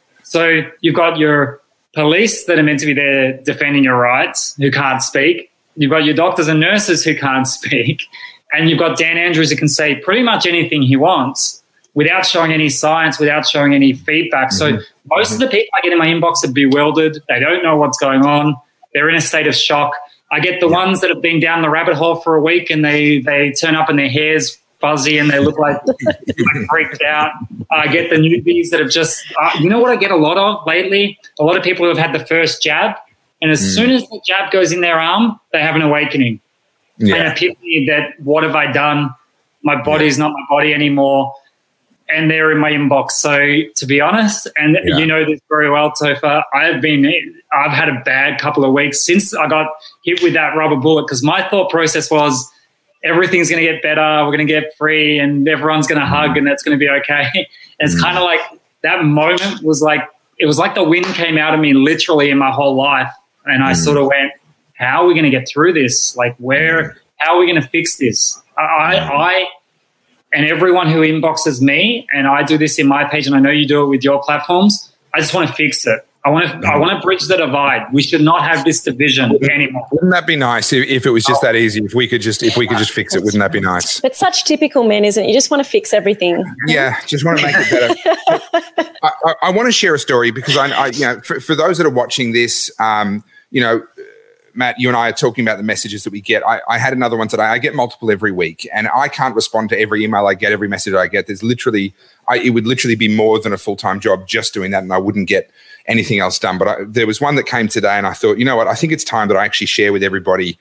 So you've got your police that are meant to be there defending your rights who can't speak. You've got your doctors and nurses who can't speak. And you've got Dan Andrews who can say pretty much anything he wants without showing any science, without showing any feedback. So most of the people I get in my inbox are bewildered. They don't know what's going on. They're in a state of shock. I get the ones that have been down the rabbit hole for a week and they turn up and their hair's fuzzy and they look like freaked out. I get the newbies that have just, you know what I get a lot of lately? A lot of people who have had the first jab, and as soon as the jab goes in their arm, they have an awakening. An epiphany that, what have I done? My body's not my body anymore. And they're in my inbox. So to be honest, and you know this very well, Topher, I've had a bad couple of weeks since I got hit with that rubber bullet, because my thought process was everything's going to get better, we're going to get free, and everyone's going to hug and it's going to be okay. And it's kind of like that moment was like, it was like the wind came out of me literally in my whole life. And I sort of went, how are we going to get through this? Like how are we going to fix this? I and everyone who inboxes me, and I do this in my page, and I know you do it with your platforms, I just want to fix it. I want to bridge the divide. We should not have this division anymore. Wouldn't that be nice if it was just that easy? If we could just fix it, wouldn't that be nice? It's such typical men, isn't it? You just want to fix everything. Yeah, just want to make it better. I want to share a story because I you know, for those that are watching this, you know, Matt, you and I are talking about the messages that we get. I had another one today. I get multiple every week, and I can't respond to every email I get, every message I get. There's literally, it would literally be more than a full-time job just doing that, and I wouldn't get anything else done. But there was one that came today, and I thought, you know what? I think it's time that I actually share with everybody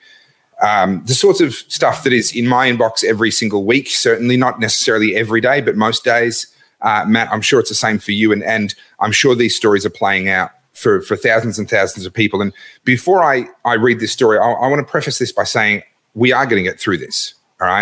the sorts of stuff that is in my inbox every single week. Certainly not necessarily every day, but most days. Matt, I'm sure it's the same for you, and I'm sure these stories are playing out for thousands and thousands of people. And before I read this story, I want to preface this by saying we are going to get through this, all right?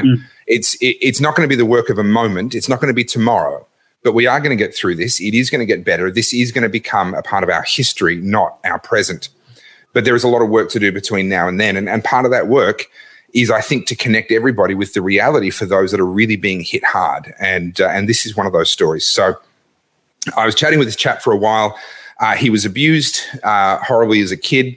It's not going to be the work of a moment. It's not going to be tomorrow, but we are going to get through this. It is going to get better. This is going to become a part of our history, not our present. But there is a lot of work to do between now and then. And part of that work is, I think, to connect everybody with the reality for those that are really being hit hard. And this is one of those stories. So I was chatting with this chap for a while. He was abused horribly as a kid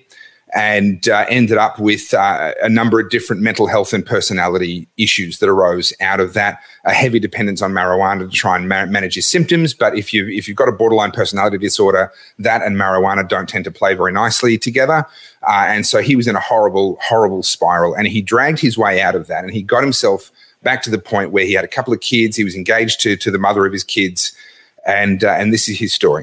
and ended up with a number of different mental health and personality issues that arose out of that. A heavy dependence on marijuana to try and manage his symptoms. But if you've got a borderline personality disorder, that and marijuana don't tend to play very nicely together. And so he was in a horrible, horrible spiral. And he dragged his way out of that. And he got himself back to the point where he had a couple of kids. He was engaged to the mother of his kids. And this is his story.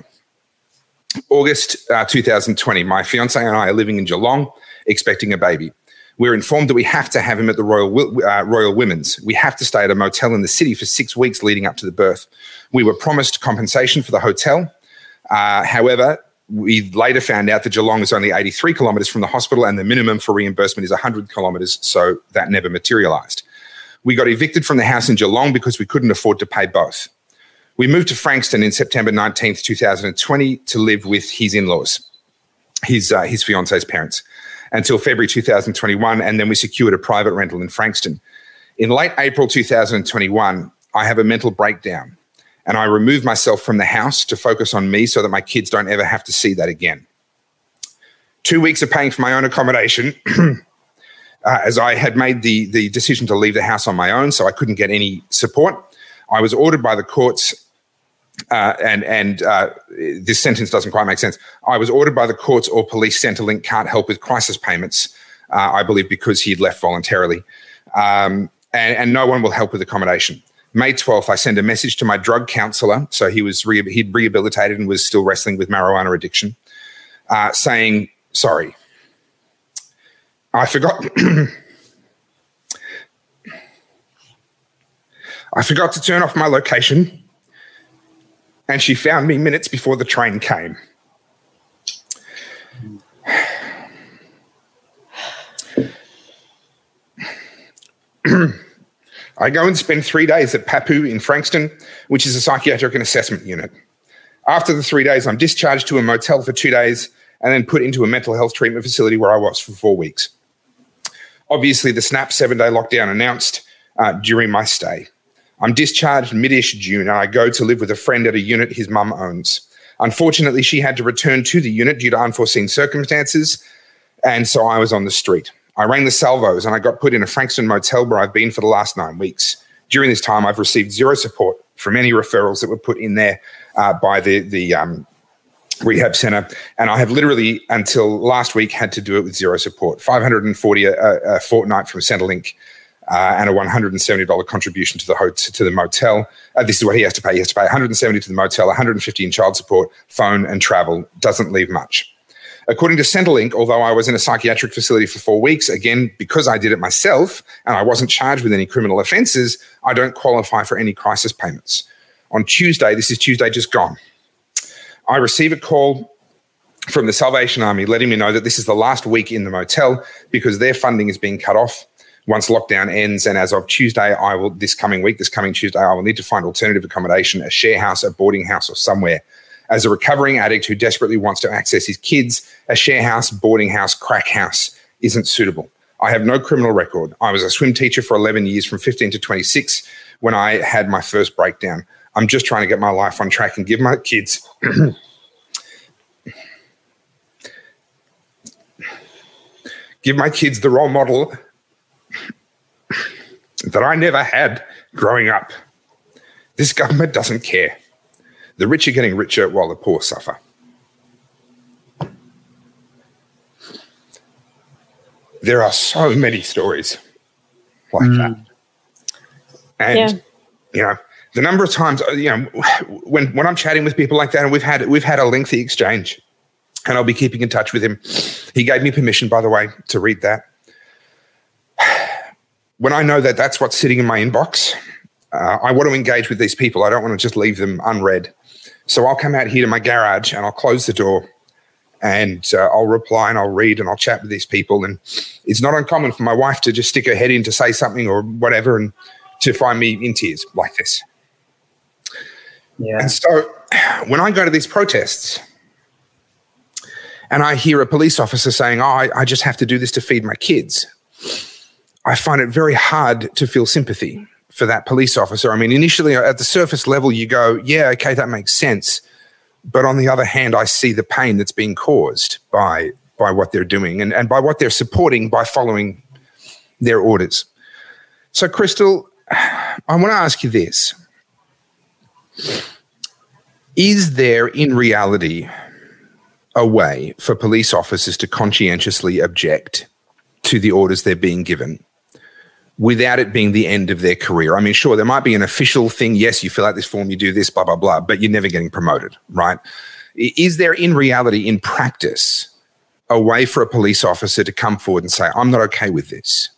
August 2020, my fiance and I are living in Geelong, expecting a baby. We're informed that we have to have him at the Royal Women's. We have to stay at a motel in the city for 6 weeks leading up to the birth. We were promised compensation for the hotel. However, we later found out that Geelong is only 83 kilometres from the hospital and the minimum for reimbursement is 100 kilometres, so that never materialised. We got evicted from the house in Geelong because we couldn't afford to pay both. We moved to Frankston in September 19th, 2020 to live with his in-laws, his fiance's parents, until February 2021, and then we secured a private rental in Frankston. In late April 2021, I have a mental breakdown, and I remove myself from the house to focus on me so that my kids don't ever have to see that again. 2 weeks of paying for my own accommodation, as I had made the decision to leave the house on my own, so I couldn't get any support. I was ordered by the courts, and this sentence doesn't quite make sense. I was ordered by the courts or police Centrelink can't help with crisis payments, I believe because he'd left voluntarily, and no one will help with accommodation. May 12th, I send a message to my drug counsellor, so he'd rehabilitated and was still wrestling with marijuana addiction, saying, sorry, I forgot... I forgot to turn off my location, and she found me minutes before the train came. I go and spend 3 days at Papu in Frankston, which is a psychiatric and assessment unit. After the 3 days, I'm discharged to a motel for 2 days and then put into a mental health treatment facility where I was for 4 weeks. Obviously, the snap 7-day lockdown announced during my stay. I'm discharged mid-ish June and I go to live with a friend at a unit his mum owns. Unfortunately, she had to return to the unit due to unforeseen circumstances, and so I was on the street. I rang the Salvos and I got put in a Frankston motel where I've been for the last 9 weeks. During this time, I've received zero support from any referrals that were put in there by the rehab centre, and I have literally until last week had to do it with zero support. $540 a fortnight from Centrelink and a $170 contribution to the motel. This is what he has to pay. He has to pay $170 to the motel, $150 in child support, phone and travel. Doesn't leave much. According to Centrelink, although I was in a psychiatric facility for 4 weeks, again, because I did it myself and I wasn't charged with any criminal offences, I don't qualify for any crisis payments. On Tuesday, this is Tuesday just gone, I receive a call from the Salvation Army letting me know that this is the last week in the motel because their funding is being cut off once lockdown ends. And as of Tuesday, this coming Tuesday, I will need to find alternative accommodation, a share house, a boarding house or somewhere. As a recovering addict who desperately wants to access his kids, a share house, boarding house, crack house isn't suitable. I have no criminal record. I was a swim teacher for 11 years from 15 to 26 when I had my first breakdown. I'm just trying to get my life on track and give my kids the role model that I never had growing up. This government doesn't care. The rich are getting richer while the poor suffer. There are so many stories like that. And, the number of times, when I'm chatting with people like that, and we've had a lengthy exchange, and I'll be keeping in touch with him. He gave me permission, by the way, to read that. When I know that that's what's sitting in my inbox, I want to engage with these people. I don't want to just leave them unread. So I'll come out here to my garage and I'll close the door and I'll reply and I'll read and I'll chat with these people. And it's not uncommon for my wife to just stick her head in to say something or whatever and to find me in tears like this. Yeah. And so when I go to these protests and I hear a police officer saying, I just have to do this to feed my kids, I find it very hard to feel sympathy for that police officer. I mean, initially at the surface level, you go, yeah, okay, that makes sense. But on the other hand, I see the pain that's being caused by what they're doing and by what they're supporting by following their orders. So, Crystal, I want to ask you this. Is there, in reality, a way for police officers to conscientiously object to the orders they're being given without it being the end of their career? I mean, sure, there might be an official thing. Yes, you fill out this form, you do this, blah, blah, blah, but you're never getting promoted, right? Is there, in reality, in practice, a way for a police officer to come forward and say, I'm not okay with this?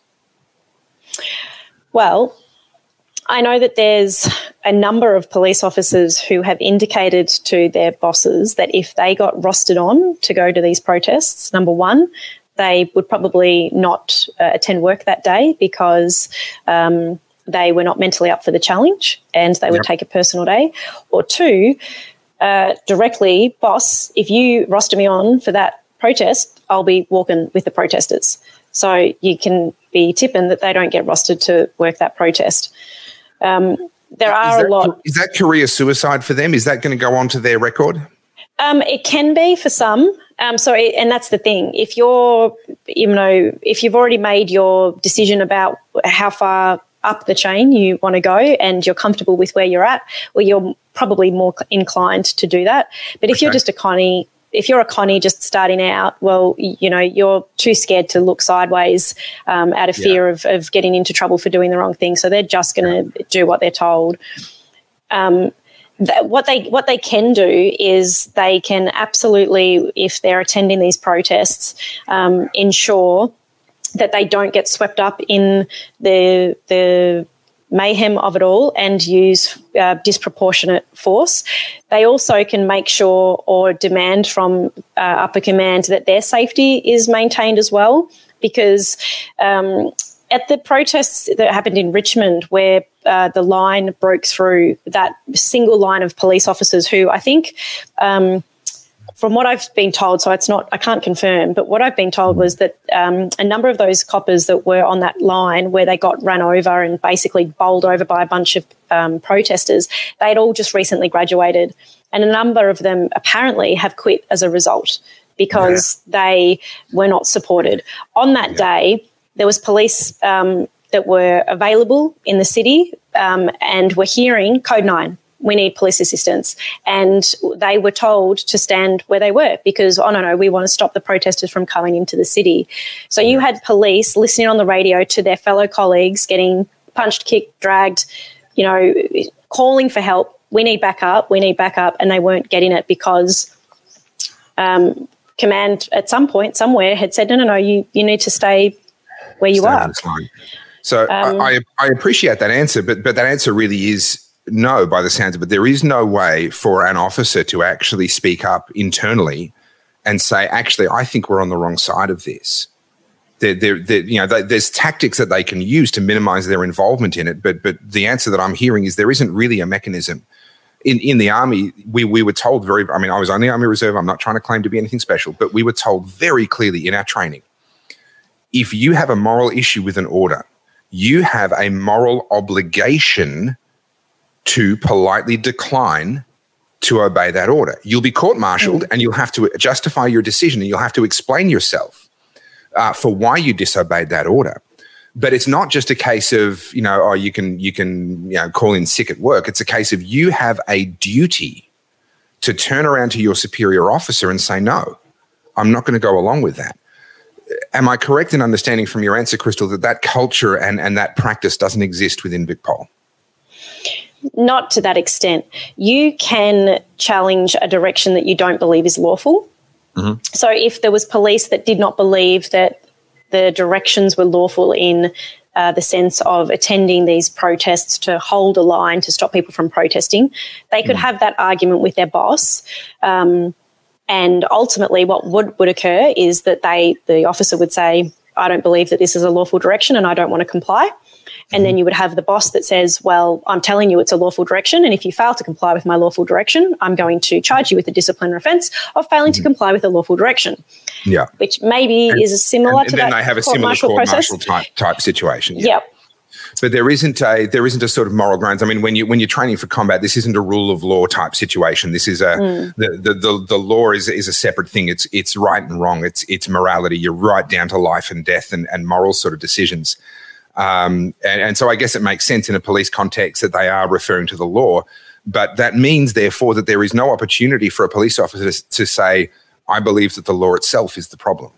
Well, I know that there's a number of police officers who have indicated to their bosses that if they got rostered on to go to these protests, number one, they would probably not attend work that day because they were not mentally up for the challenge and they would take a personal day. Or two, directly, boss, if you roster me on for that protest, I'll be walking with the protesters. So you can be tipping that they don't get rostered to work that protest. There are a lot. Is that career suicide for them? Is that going to go onto their record? It can be for some. And that's the thing. If if you've already made your decision about how far up the chain you want to go and you're comfortable with where you're at, well, you're probably more inclined to do that. But if you're just a connie, just starting out, well, you're too scared to look sideways out of fear of getting into trouble for doing the wrong thing. So they're just going to do what they're told. What they can do is they can absolutely, if they're attending these protests, ensure that they don't get swept up in the mayhem of it all and use disproportionate force. They also can make sure or demand from upper command that their safety is maintained as well, because at the protests that happened in Richmond, where the line broke through, that single line of police officers who I think, from what I've been told, so I can't confirm, but what I've been told was that a number of those coppers that were on that line where they got run over and basically bowled over by a bunch of protesters, they'd all just recently graduated. And a number of them apparently have quit as a result because they were not supported. On that day, there was police that were available in the city and were hearing Code 9. We need police assistance. And they were told to stand where they were because, oh, no, we want to stop the protesters from coming into the city. So you had police listening on the radio to their fellow colleagues getting punched, kicked, dragged, calling for help. We need backup. And they weren't getting it because command at some point somewhere had said, no, you need to stay where you are. So I appreciate that answer, but that answer really is no, by the sounds of it. There is no way for an officer to actually speak up internally and say, actually, I think we're on the wrong side of this. There's tactics that they can use to minimize their involvement in it, but the answer that I'm hearing is there isn't really a mechanism. In the Army, we were told I was on the Army Reserve, I'm not trying to claim to be anything special, but we were told very clearly in our training, if you have a moral issue with an order, you have a moral obligation to politely decline to obey that order. You'll be court-martialed and you'll have to justify your decision and you'll have to explain yourself for why you disobeyed that order. But it's not just a case of, you can call in sick at work. It's a case of you have a duty to turn around to your superior officer and say, no, I'm not going to go along with that. Am I correct in understanding from your answer, Crystal, that culture and that practice doesn't exist within VicPol? Not to that extent. You can challenge a direction that you don't believe is lawful. Mm-hmm. So if there was police that did not believe that the directions were lawful in the sense of attending these protests to hold a line to stop people from protesting, they could have that argument with their boss. And ultimately what would occur is that the officer would say, I don't believe that this is a lawful direction and I don't want to comply. And then you would have the boss that says, well, I'm telling you it's a lawful direction, and if you fail to comply with my lawful direction, I'm going to charge you with a disciplinary offence of failing to comply with a lawful direction. Yeah. Which maybe is similar to that. And then they have a similar court-martial type situation. Yeah. But there isn't a sort of moral grounds. I mean, when you're training for combat, this isn't a rule of law type situation. This is the law is a separate thing. It's right and wrong. It's morality. You're right down to life and death and moral sort of decisions. And so I guess it makes sense in a police context that they are referring to the law, but that means therefore that there is no opportunity for a police officer to say, I believe that the law itself is the problem.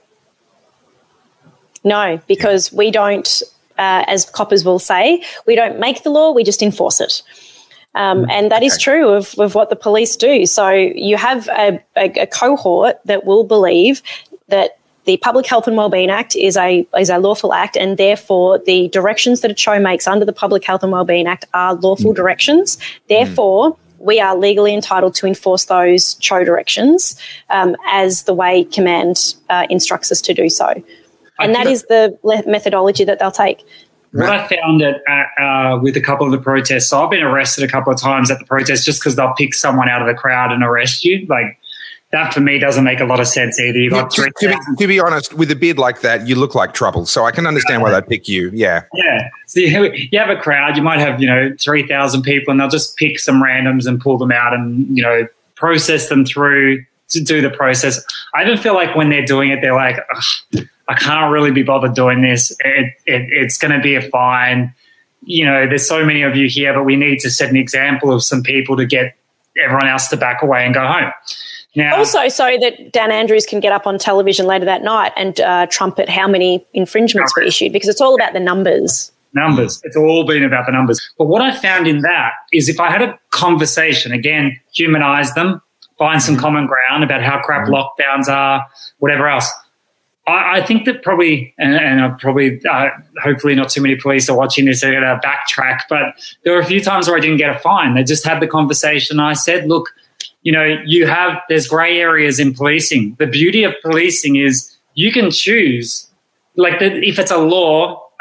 No, because we don't, as coppers will say, we don't make the law, we just enforce it. And that is true of what the police do. So you have a cohort that will believe that the Public Health and Wellbeing Act is a lawful act, and therefore the directions that a CHO makes under the Public Health and Wellbeing Act are lawful directions. Therefore, we are legally entitled to enforce those CHO directions as the way command instructs us to do so. And that is the methodology that they'll take. What I found with a couple of the protests, so I've been arrested a couple of times at the protests just because they'll pick someone out of the crowd and arrest you. Like, that for me doesn't make a lot of sense either. You got to be honest, with a beard like that, you look like trouble. So I can understand why they pick you. Yeah. Yeah. So you have a crowd, you might have, 3,000 people, and they'll just pick some randoms and pull them out and, process them through to do the process. I even feel like when they're doing it, they're like, I can't really be bothered doing this. It's going to be a fine. There's so many of you here, but we need to set an example of some people to get everyone else to back away and go home. Now, also, so that Dan Andrews can get up on television later that night and trumpet how many infringements were issued, because it's all about the numbers. It's all been about the numbers. But what I found in that is if I had a conversation, again, humanize them, find some common ground about how crap lockdowns are, whatever else, I think that probably, and hopefully not too many police are watching this, they're going to backtrack, but there were a few times where I didn't get a fine. They just had the conversation. I said, look, there's grey areas in policing. The beauty of policing is you can choose, if it's a law,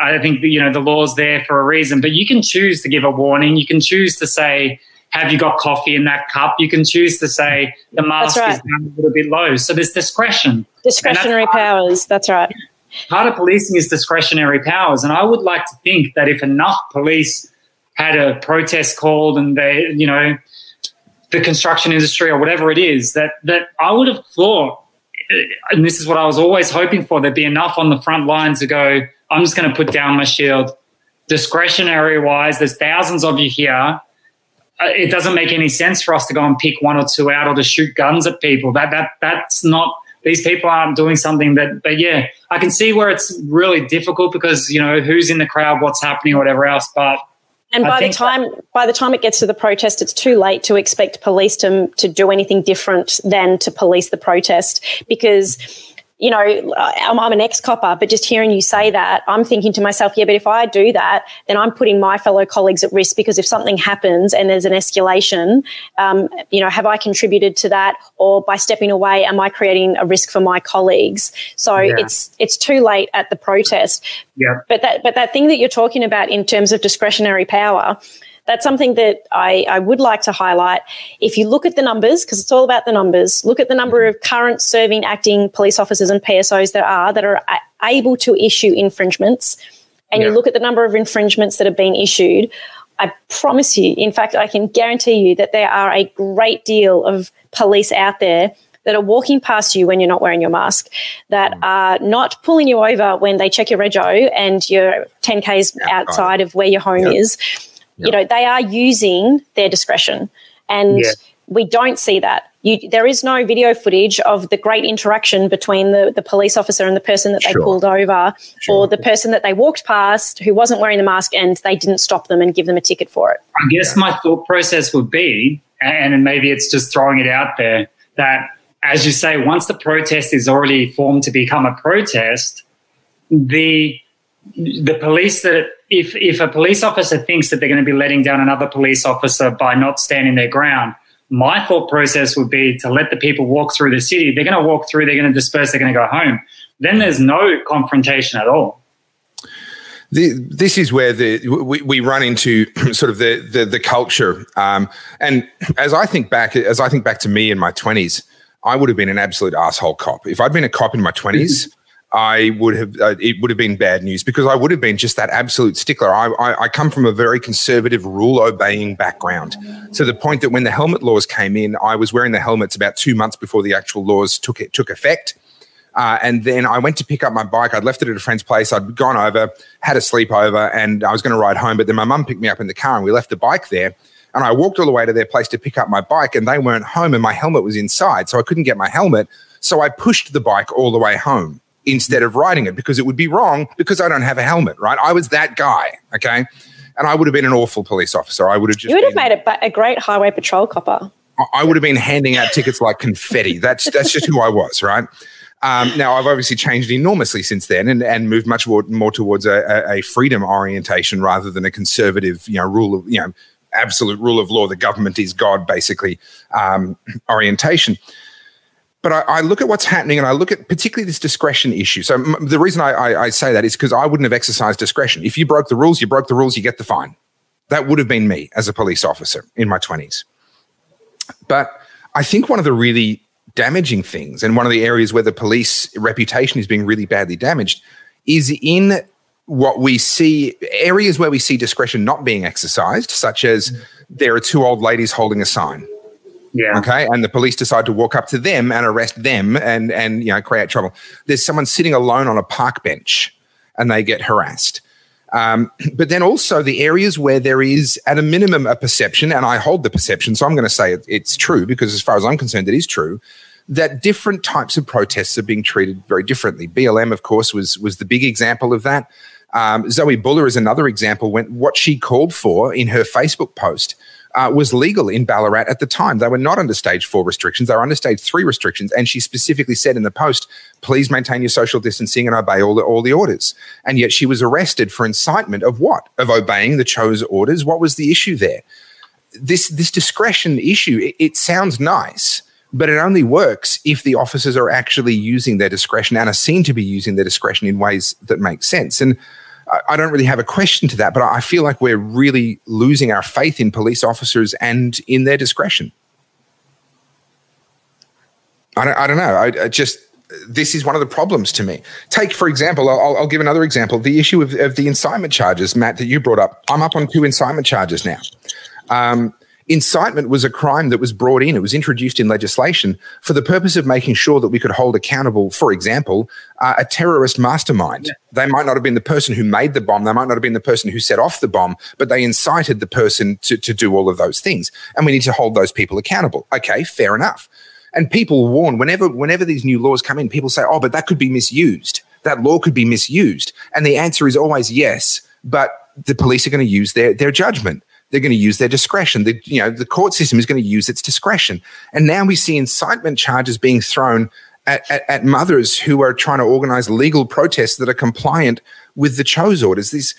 I think the law's there for a reason, but you can choose to give a warning. You can choose to say, have you got coffee in that cup? You can choose to say the mask is down a little bit low. So there's discretion. Discretionary powers, that's right. Part of policing is discretionary powers. And I would like to think that if enough police had a protest called and they, the construction industry or whatever it is, that I would have thought, and this is what I was always hoping for, there'd be enough on the front line to go, I'm just going to put down my shield. Discretionary-wise, there's thousands of you here. It doesn't make any sense for us to go and pick one or two out or to shoot guns at people. That's not, these people aren't doing something but yeah, I can see where it's really difficult because, who's in the crowd, what's happening or whatever else, but and by the time it gets to the protest, it's too late to expect police to do anything different than to police the protest because, I'm an ex-copper, but just hearing you say that, I'm thinking to myself, yeah, but if I do that, then I'm putting my fellow colleagues at risk because if something happens and there's an escalation, have I contributed to that? Or by stepping away, am I creating a risk for my colleagues? So it's too late at the protest. Yeah. But that thing that you're talking about in terms of discretionary power, that's something that I would like to highlight. If you look at the numbers, because it's all about the numbers, look at the number of current serving acting police officers and PSOs that are able to issue infringements, and you look at the number of infringements that have been issued, I promise you, in fact, I can guarantee you that there are a great deal of police out there that are walking past you when you're not wearing your mask, that are not pulling you over when they check your rego and you're 10 Ks outside of where your home is. They are using their discretion, and we don't see that. There is no video footage of the great interaction between the police officer and the person that they pulled over or the person that they walked past who wasn't wearing the mask and they didn't stop them and give them a ticket for it. I guess my thought process would be, and maybe it's just throwing it out there, that, as you say, once the protest is already formed to become a protest, the police that if a police officer thinks that they're going to be letting down another police officer by not standing their ground, my thought process would be to let the people walk through the city. They're going to walk through, they're going to disperse, they're going to go home. Then there's no confrontation at all. This is where we run into sort of the culture. And as I think back to me in my 20s, I would have been an absolute asshole cop. If I'd been a cop in my 20s, it would have been bad news because I would have been just that absolute stickler. I come from a very conservative, rule-obeying background to the point that when the helmet laws came in, I was wearing the helmets about 2 months before the actual laws took effect. And then I went to pick up my bike. I'd left it at a friend's place. I'd gone over, had a sleepover, and I was going to ride home. But then my mum picked me up in the car and we left the bike there. And I walked all the way to their place to pick up my bike and they weren't home and my helmet was inside. So I couldn't get my helmet. So I pushed the bike all the way home instead of riding it because it would be wrong because I don't have a helmet, right? I was that guy, okay? And I would have been an awful police officer. I would have just You would have made a great highway patrol copper. I would have been handing out tickets like confetti. That's just who I was, right? Now, I've obviously changed enormously since then and moved much more towards a freedom orientation rather than a conservative, absolute rule of law. The government is God, basically, orientation. But I look at what's happening and I look at particularly this discretion issue. So the reason I say that is because I wouldn't have exercised discretion. If you broke the rules, you get the fine. That would have been me as a police officer in my 20s. But I think one of the really damaging things and one of the areas where the police reputation is being really badly damaged is in what we see, areas where we see discretion not being exercised, such as there are two old ladies holding a sign. Yeah. Okay. And the police decide to walk up to them and arrest them and create trouble. There's someone sitting alone on a park bench and they get harassed. But then also the areas where there is at a minimum a perception, and I hold the perception, so I'm going to say it's true because as far as I'm concerned, it is true, that different types of protests are being treated very differently. BLM, of course, was the big example of that. Zoe Buller is another example when what she called for in her Facebook post was legal in Ballarat at the time. They were not under stage 4 restrictions. They were under stage 3 restrictions. And she specifically said in the post, please maintain your social distancing and obey all the orders. And yet she was arrested for incitement of what? Of obeying the chose orders. What was the issue there? This discretion issue, it sounds nice, but it only works if the officers are actually using their discretion and are seen to be using their discretion in ways that make sense. And I don't really have a question to that, but I feel like we're really losing our faith in police officers and in their discretion. I don't know. This is one of the problems to me. Take, for example, I'll give another example, the issue of the incitement charges, Matt, that you brought up. I'm up on 2 incitement charges now. Incitement was a crime that was brought in. It was introduced in legislation for the purpose of making sure that we could hold accountable, for example, a terrorist mastermind. Yeah. They might not have been the person who made the bomb. They might not have been the person who set off the bomb, but they incited the person to do all of those things. And we need to hold those people accountable. Okay, fair enough. And people warn, whenever these new laws come in, people say, oh, but that could be misused. That law could be misused. And the answer is always yes, but the police are going to use their judgment. They're going to use their discretion. The court system is going to use its discretion. And now we see incitement charges being thrown at mothers who are trying to organize legal protests that are compliant with the Chose orders.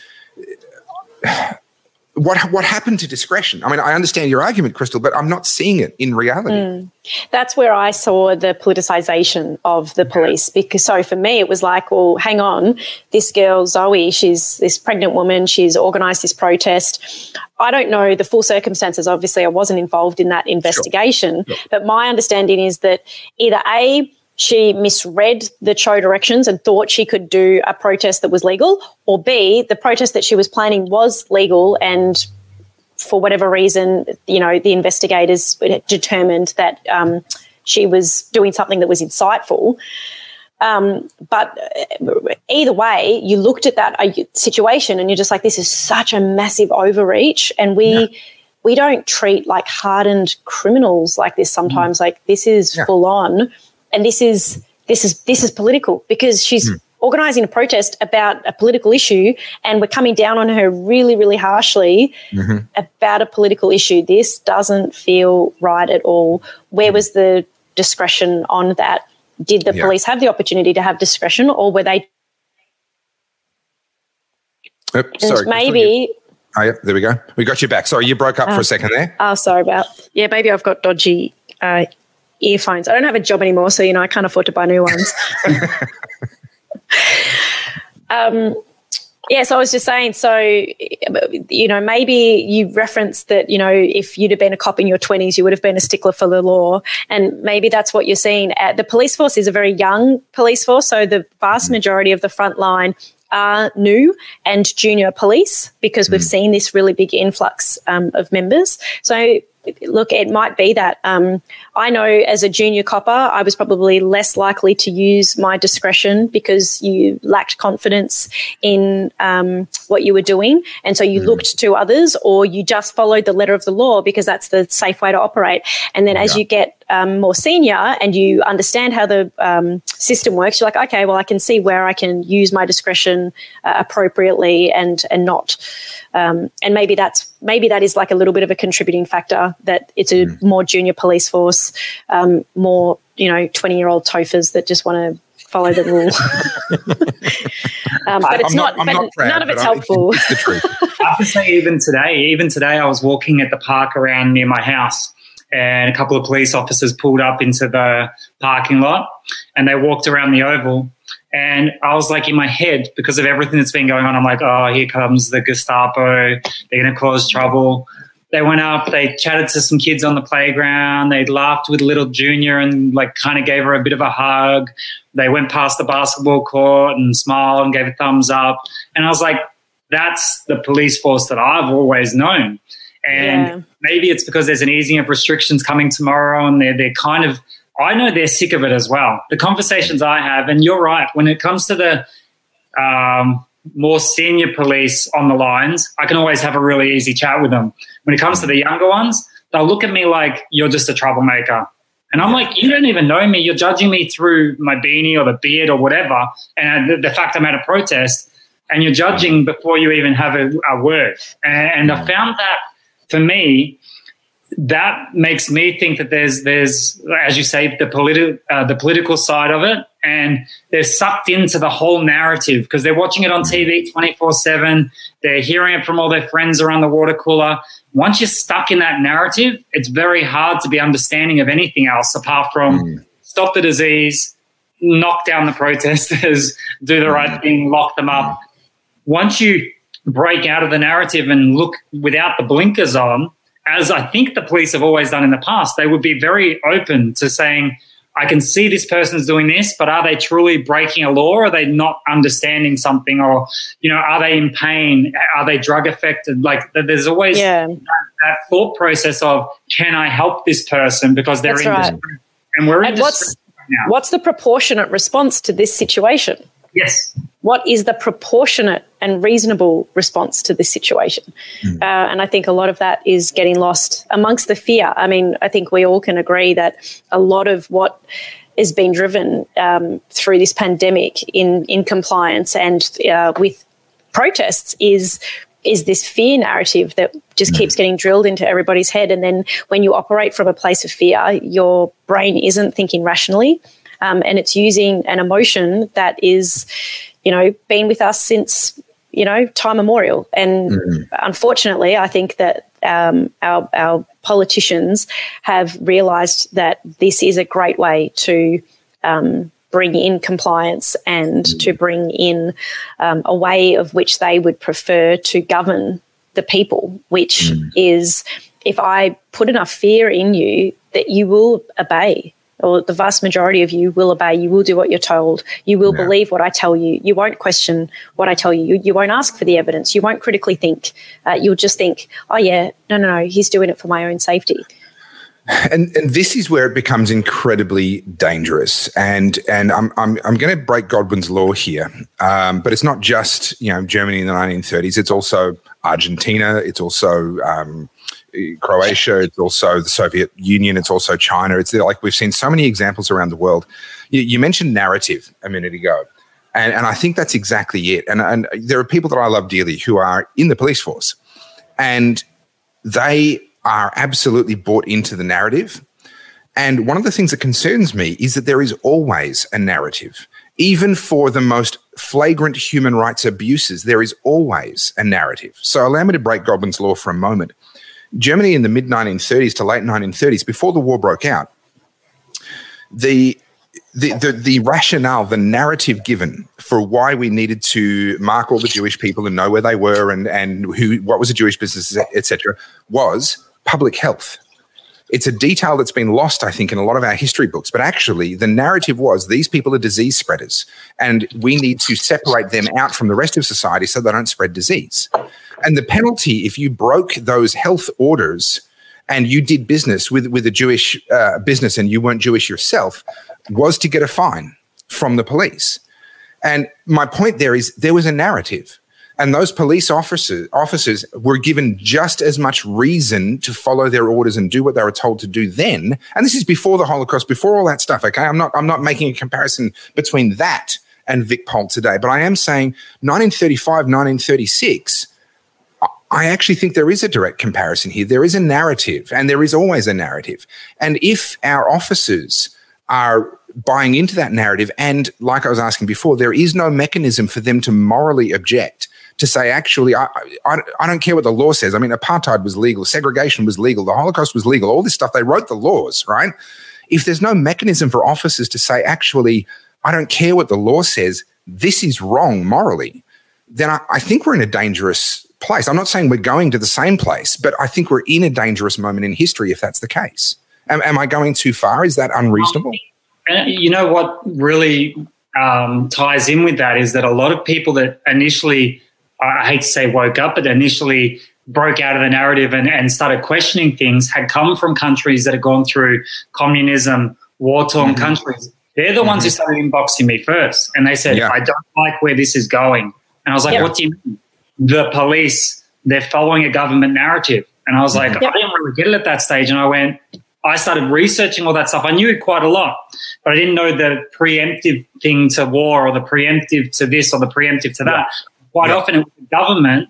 What happened to discretion? I mean, I understand your argument, Crystal, but I'm not seeing it in reality. That's where I saw the politicization of the police. Because so for me, it was like, well, hang on, this girl, Zoe, she's this pregnant woman. She's organized this protest. I don't know the full circumstances. Obviously, I wasn't involved in that investigation. Sure. But my understanding is that either A, she misread the Cho directions and thought she could do a protest that was legal, or B, the protest that she was planning was legal and for whatever reason, the investigators determined that she was doing something that was insightful. But either way, you looked at that situation and you're just like, this is such a massive overreach, and we don't treat like hardened criminals like this sometimes. Like this is full on. And this is political, because she's organising a protest about a political issue, and we're coming down on her really, really harshly about a political issue. This doesn't feel right at all. Where was the discretion on that? Did the police have the opportunity to have discretion, or were they? Sorry, maybe. Oh, yeah, there we go. We got you back. Sorry, you broke up for a second there. Oh, sorry about. Yeah, maybe I've got dodgy earphones. I don't have a job anymore, so I can't afford to buy new ones. So I was just saying, maybe you referenced that, if you'd have been a cop in your 20s, you would have been a stickler for the law, and maybe that's what you're seeing. The police force is a very young police force, so the vast majority of the front line are new and junior police, because we've seen this really big influx of members. So look, it might be that I know as a junior copper, I was probably less likely to use my discretion because you lacked confidence in what you were doing. And so you looked to others, or you just followed the letter of the law because that's the safe way to operate. And then as you get more senior and you understand how the system works, you're like, okay, well, I can see where I can use my discretion appropriately and not. And maybe that is like a little bit of a contributing factor, that it's a more junior police force, more 20-year-old tofers that just want to follow the rule. But it's not proud, none of it's helpful. It's the truth. I have to say, even today, I was walking at the park around near my house, and a couple of police officers pulled up into the parking lot, and they walked around the oval. And I was like, in my head, because of everything that's been going on, I'm like, oh, here comes the Gestapo. They're going to cause trouble. They went up, they chatted to some kids on the playground. They laughed with little Junior and like kind of gave her a bit of a hug. They went past the basketball court and smiled and gave a thumbs up. And I was like, that's the police force that I've always known. And maybe it's because there's an easing of restrictions coming tomorrow, and they're kind of, I know they're sick of it as well. The conversations I have, and you're right, when it comes to the more senior police on the lines, I can always have a really easy chat with them. When it comes to the younger ones, they'll look at me like, you're just a troublemaker. And I'm like, you don't even know me. You're judging me through my beanie or the beard or whatever, and the fact I'm at a protest, and you're judging before you even have a word. And I found that, for me, that makes me think that there's as you say, the political side of it, and they're sucked into the whole narrative because they're watching it on TV 24/7. They're hearing it from all their friends around the water cooler. Once you're stuck in that narrative, it's very hard to be understanding of anything else apart from stop the disease, knock down the protesters, do the right thing, lock them up. once you break out of the narrative and look without the blinkers on, as I think the police have always done in the past, they would be very open to saying, I can see this person's doing this, but are they truly breaking a law? Or are they not understanding something? Or, are they in pain? Are they drug affected? Like, there's always that thought process of, can I help this person because they're in distress? And we're in distress right now. What's the proportionate response to this situation? Yes. What is the proportionate and reasonable response to this situation? And I think a lot of that is getting lost amongst the fear. I mean, I think we all can agree that a lot of what is being driven through this pandemic in compliance and with protests is this fear narrative that just keeps getting drilled into everybody's head. And then when you operate from a place of fear, your brain isn't thinking rationally. And it's using an emotion that is, been with us since, time immemorial. And unfortunately, I think that our politicians have realised that this is a great way to bring in compliance and to bring in a way of which they would prefer to govern the people, which is, if I put enough fear in you, that you will obey. Or the vast majority of you will obey. You will do what you're told. You will believe what I tell you. You won't question what I tell you. You won't ask for the evidence. You won't critically think. You'll just think, oh, yeah, no, he's doing it for my own safety. And this is where it becomes incredibly dangerous. And I'm going to break Godwin's law here, but it's not just Germany in the 1930s. It's also Argentina. It's also Croatia. It's also the Soviet Union. It's also China. It's like we've seen so many examples around the world. You mentioned narrative a minute ago, and I think that's exactly it. And there are people that I love dearly who are in the police force, and they are absolutely bought into the narrative. And one of the things that concerns me is that there is always a narrative. Even for the most flagrant human rights abuses, there is always a narrative. So allow me to break Godwin's law for a moment. Germany in the mid-1930s to late 1930s, before the war broke out, the rationale, the narrative given for why we needed to mark all the Jewish people and know where they were and what was a Jewish business, etc., was public health. It's a detail that's been lost, I think, in a lot of our history books. But actually, the narrative was these people are disease spreaders, and we need to separate them out from the rest of society so they don't spread disease. And the penalty, if you broke those health orders and you did business with a Jewish business and you weren't Jewish yourself, was to get a fine from the police. And my point there is there was a narrative. And those police officers were given just as much reason to follow their orders and do what they were told to do then. And this is before the Holocaust, before all that stuff, okay? I'm not making a comparison between that and Vic Poll today, but I am saying 1935, 1936, I actually think there is a direct comparison here. There is a narrative, and there is always a narrative. And if our officers are buying into that narrative, and like I was asking before, there is no mechanism for them to morally object, to say, actually, I don't care what the law says. I mean, apartheid was legal, segregation was legal, the Holocaust was legal, all this stuff, they wrote the laws, right? If there's no mechanism for officers to say, actually, I don't care what the law says, this is wrong morally, then I think we're in a dangerous place. I'm not saying we're going to the same place, but I think we're in a dangerous moment in history if that's the case. Am I going too far? Is that unreasonable? You know what really ties in with that is that a lot of people that initially, I hate to say woke up, but initially broke out of the narrative and started questioning things had come from countries that had gone through communism, war-torn countries. They're the ones who started inboxing me first. And they said, I don't like where this is going. And I was like, what do you mean? The police, they're following a government narrative. And I was like, I didn't really get it at that stage. And I started researching all that stuff. I knew it quite a lot, but I didn't know the preemptive thing to war or the preemptive to this or the preemptive to that. Quite often it was the government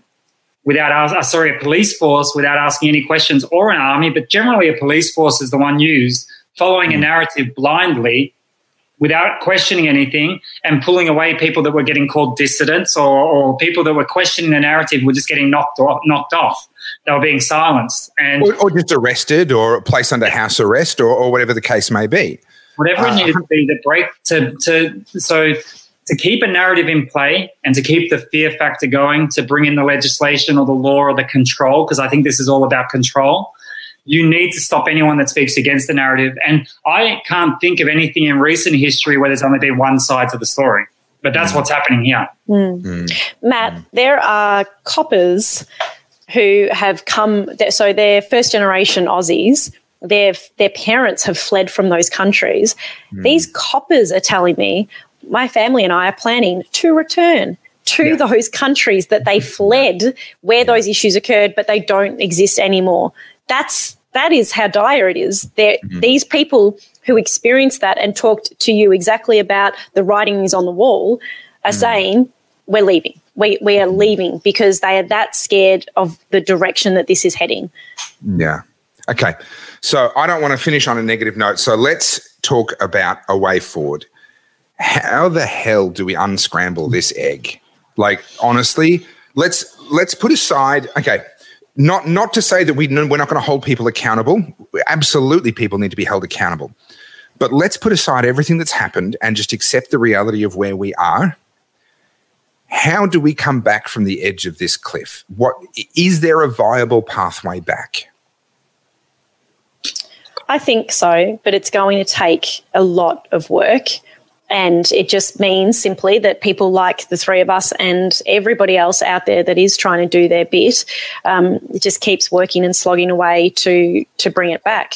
a police force without asking any questions, or an army, but generally a police force is the one used, following a narrative blindly without questioning anything and pulling away people that were getting called dissidents or people that were questioning the narrative were just getting knocked off. They were being silenced. Or just arrested or placed under house arrest or whatever the case may be. Whatever it needed to be, the break so to keep a narrative in play and to keep the fear factor going, to bring in the legislation or the law or the control, because I think this is all about control, you need to stop anyone that speaks against the narrative. And I can't think of anything in recent history where there's only been one side to the story. But that's what's happening here. Matt, there are coppers who have come, so they're first-generation Aussies. Their parents have fled from those countries. These coppers are telling me, my family and I are planning to return to those countries that they fled, where those issues occurred, but they don't exist anymore. That is how dire it is. These people who experienced that and talked to you exactly about the writing is on the wall are saying, we're leaving. We are leaving because they are that scared of the direction that this is heading. Yeah. Okay. So I don't want to finish on a negative note. So let's talk about a way forward. How the hell do we unscramble this egg? Like, honestly, let's put aside, okay, not to say that we're not going to hold people accountable. Absolutely, people need to be held accountable. But let's put aside everything that's happened and just accept the reality of where we are. How do we come back from the edge of this cliff? Is there a viable pathway back? I think so, but it's going to take a lot of work. And it just means simply that people like the three of us and everybody else out there that is trying to do their bit, it just keeps working and slogging away to bring it back.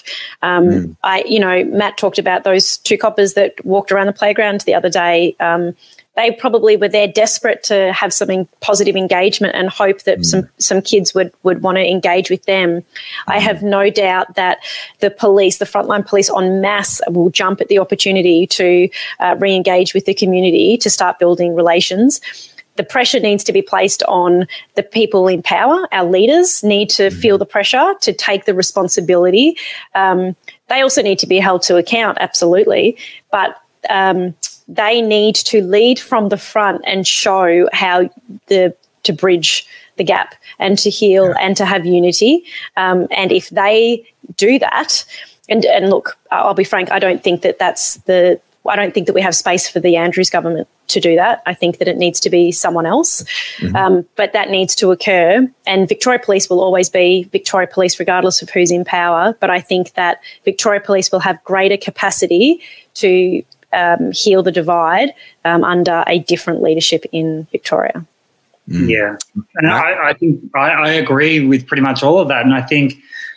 Matt talked about those two coppers that walked around the playground the other day. They probably were there desperate to have some positive engagement and hope that some kids would want to engage with them. I have no doubt that the police, the frontline police en masse, will jump at the opportunity to re-engage with the community, to start building relations. The pressure needs to be placed on the people in power. Our leaders need to feel the pressure to take the responsibility. They also need to be held to account, absolutely, but they need to lead from the front and show how to bridge the gap and to heal and to have unity. And if they do that, and look, I'll be frank, I don't think that we have space for the Andrews government to do that. I think that it needs to be someone else. But that needs to occur. And Victoria Police will always be Victoria Police regardless of who's in power. But I think that Victoria Police will have greater capacity to heal the divide under a different leadership in Victoria. Yeah, and I think I agree with pretty much all of that. And I think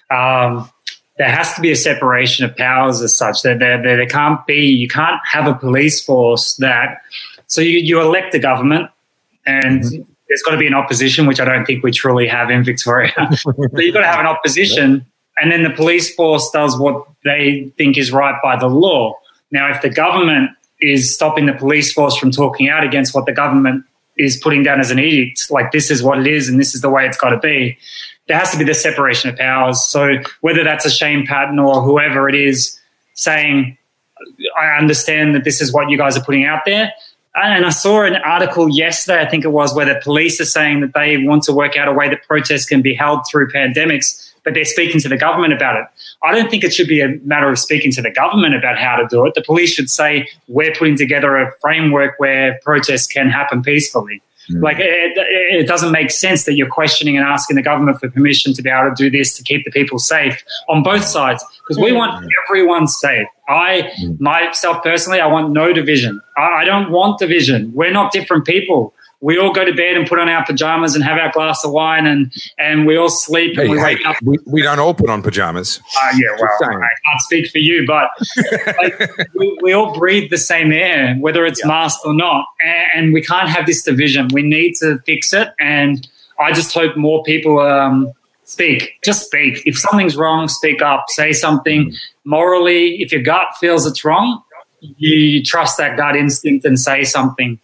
there has to be a separation of powers as such. That there can't be, you can't have a police force that, so you elect a government and there's got to be an opposition, which I don't think we truly have in Victoria. So you've got to have an opposition and then the police force does what they think is right by the law. Now, if the government is stopping the police force from talking out against what the government is putting down as an edict, like this is what it is and this is the way it's got to be, there has to be the separation of powers. So whether that's a Shane Patton or whoever it is saying, I understand that this is what you guys are putting out there. And I saw an article yesterday, I think it was, where the police are saying that they want to work out a way that protests can be held through pandemics, but they're speaking to the government about it. I don't think it should be a matter of speaking to the government about how to do it. The police should say, we're putting together a framework where protests can happen peacefully. Like, it doesn't make sense that you're questioning and asking the government for permission to be able to do this to keep the people safe on both sides, because we want everyone safe. Myself personally, I want no division. I don't want division. We're not different people. We all go to bed and put on our pajamas and have our glass of wine and we all sleep and we wake up. We don't all put on pajamas. Yeah, well, I can't speak for you, but we all breathe the same air, whether it's masked or not, and we can't have this division. We need to fix it, and I just hope more people speak. Just speak. If something's wrong, speak up. Say something. Morally, if your gut feels it's wrong, you trust that gut instinct and say something.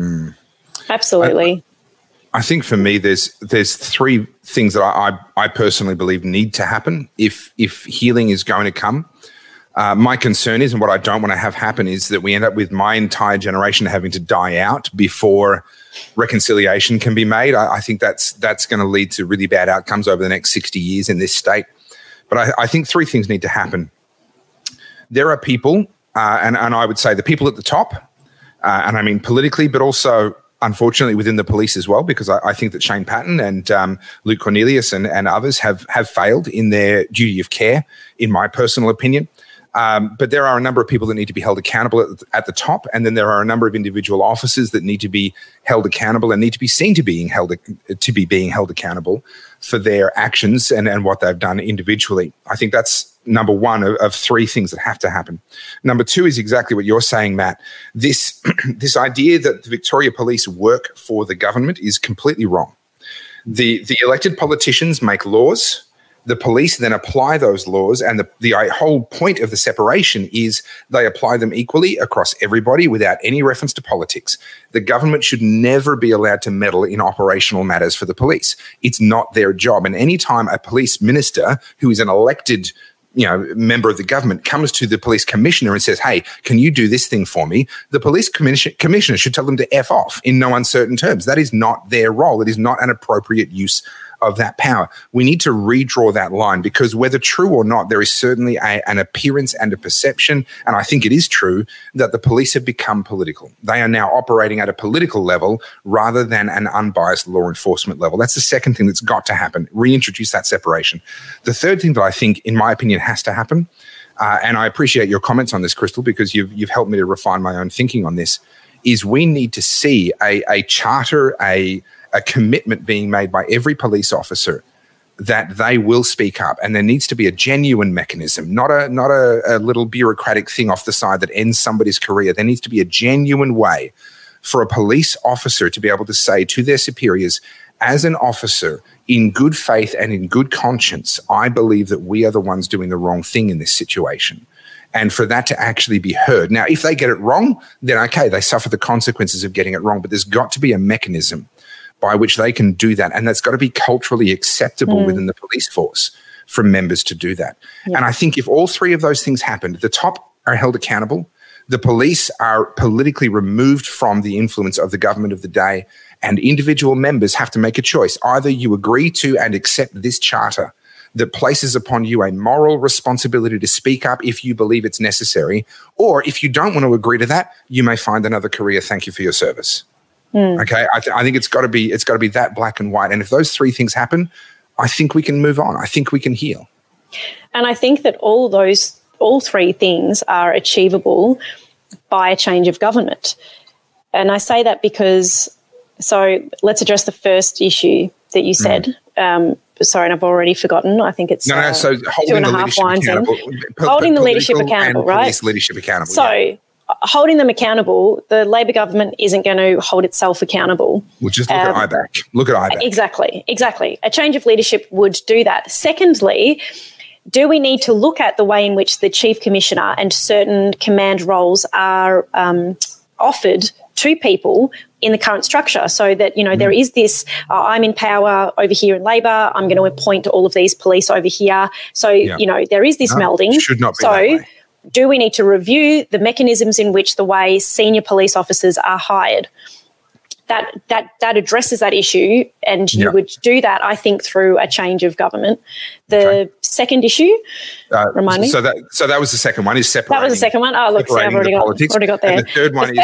Absolutely. I think for me, there's three things that I personally believe need to happen if healing is going to come. My concern is, and what I don't want to have happen, is that we end up with my entire generation having to die out before reconciliation can be made. I think that's going to lead to really bad outcomes over the next 60 years in this state. But I think three things need to happen. There are people, and I would say the people at the top, and I mean politically, but also unfortunately within the police as well, because I think that Shane Patton and Luke Cornelius and others have failed in their duty of care, in my personal opinion. But there are a number of people that need to be held accountable at the top, and then there are a number of individual officers that need to be held accountable and need to be seen to being held accountable for their actions and what they've done individually. I think that's number one of three things that have to happen. Number two is exactly what you're saying, Matt. This idea that the Victoria Police work for the government is completely wrong. The elected politicians make laws. The police then apply those laws, and the whole point of the separation is they apply them equally across everybody without any reference to politics. The government should never be allowed to meddle in operational matters for the police. It's not their job. And any time a police minister who is an elected member of the government comes to the police commissioner and says, hey, can you do this thing for me? The police commissioner should tell them to F off in no uncertain terms. That is not their role. It is not an appropriate use of that power. We need to redraw that line, because whether true or not, there is certainly an appearance and a perception, and I think it is true, that the police have become political. They are now operating at a political level rather than an unbiased law enforcement level. That's the second thing that's got to happen, reintroduce that separation. The third thing that I think, in my opinion, has to happen, and I appreciate your comments on this, Crystal, because you've helped me to refine my own thinking on this, is we need to see a charter, a commitment being made by every police officer that they will speak up, and there needs to be a genuine mechanism, not a little bureaucratic thing off the side that ends somebody's career. There needs to be a genuine way for a police officer to be able to say to their superiors, as an officer, in good faith and in good conscience, I believe that we are the ones doing the wrong thing in this situation. And for that to actually be heard. Now, if they get it wrong, then okay, they suffer the consequences of getting it wrong, but there's got to be a mechanism by which they can do that. And that's got to be culturally acceptable within the police force for members to do that. Yeah. And I think if all three of those things happen, the top are held accountable, the police are politically removed from the influence of the government of the day, and individual members have to make a choice. Either you agree to and accept this charter that places upon you a moral responsibility to speak up if you believe it's necessary, or if you don't want to agree to that, you may find another career. Thank you for your service. Okay, I think it's got to be that black and white. And if those three things happen, I think we can move on. I think we can heal. And I think that all three things are achievable by a change of government. And I say that because, so let's address the first issue that you said. Sorry, and I've already forgotten. I think it's so holding the leadership accountable. Holding the leadership accountable, right? Police leadership accountable. So holding them accountable, the Labor government isn't going to hold itself accountable. Well, just look at IBAC. Look at IBAC. Exactly. A change of leadership would do that. Secondly, do we need to look at the way in which the Chief Commissioner and certain command roles are offered to people in the current structure, so that, there is this, I'm in power over here in Labor, I'm going to appoint all of these police over here. So, there is this melding. Should not be that way. Do we need to review the mechanisms in which the way senior police officers are hired? That addresses that issue, and you would do that, I think, through a change of government. The second issue, remind me. So that was the second one, is separating. That was the second one. Oh, look, see, I've already got there. And the third one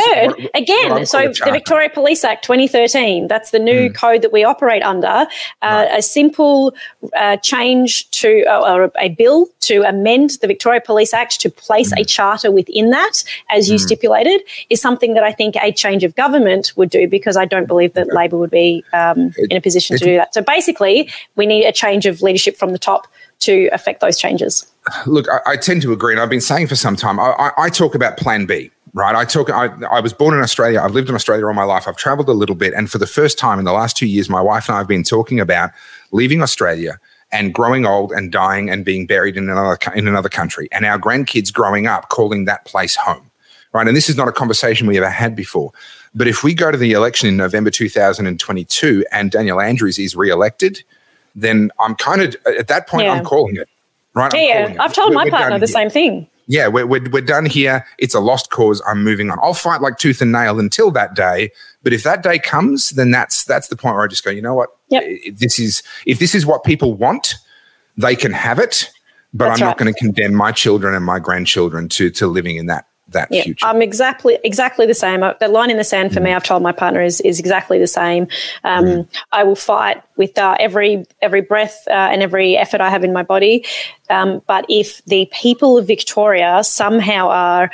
the Victoria Police Act 2013, that's the new code that we operate under. A simple change to a bill to amend the Victoria Police Act to place a charter within that, as you stipulated, is something that I think a change of government would do, because I don't believe that Labor would be in a position to do that. So basically, we need a change of leadership from the top to affect those changes. Look, I tend to agree, and I've been saying for some time, I talk about Plan B, right? I was born in Australia. I've lived in Australia all my life. I've travelled a little bit, and for the first time in the last 2 years, my wife and I have been talking about leaving Australia and growing old and dying and being buried in another country, and our grandkids growing up calling that place home, right? And this is not a conversation we ever had before. But if we go to the election in November 2022 and Daniel Andrews is re-elected, then I'm kind of, at that point, I'm calling it, right? I've told my partner the same thing. Yeah, we're done here. It's a lost cause. I'm moving on. I'll fight like tooth and nail until that day. But if that day comes, then that's the point where I just go, you know what? Yep. If this is what people want, they can have it. But I'm not going to condemn my children and my grandchildren to living in that future. I'm exactly the same. The line in the sand for me, I've told my partner, is exactly the same. I will fight with every breath and every effort I have in my body. But if the people of Victoria somehow are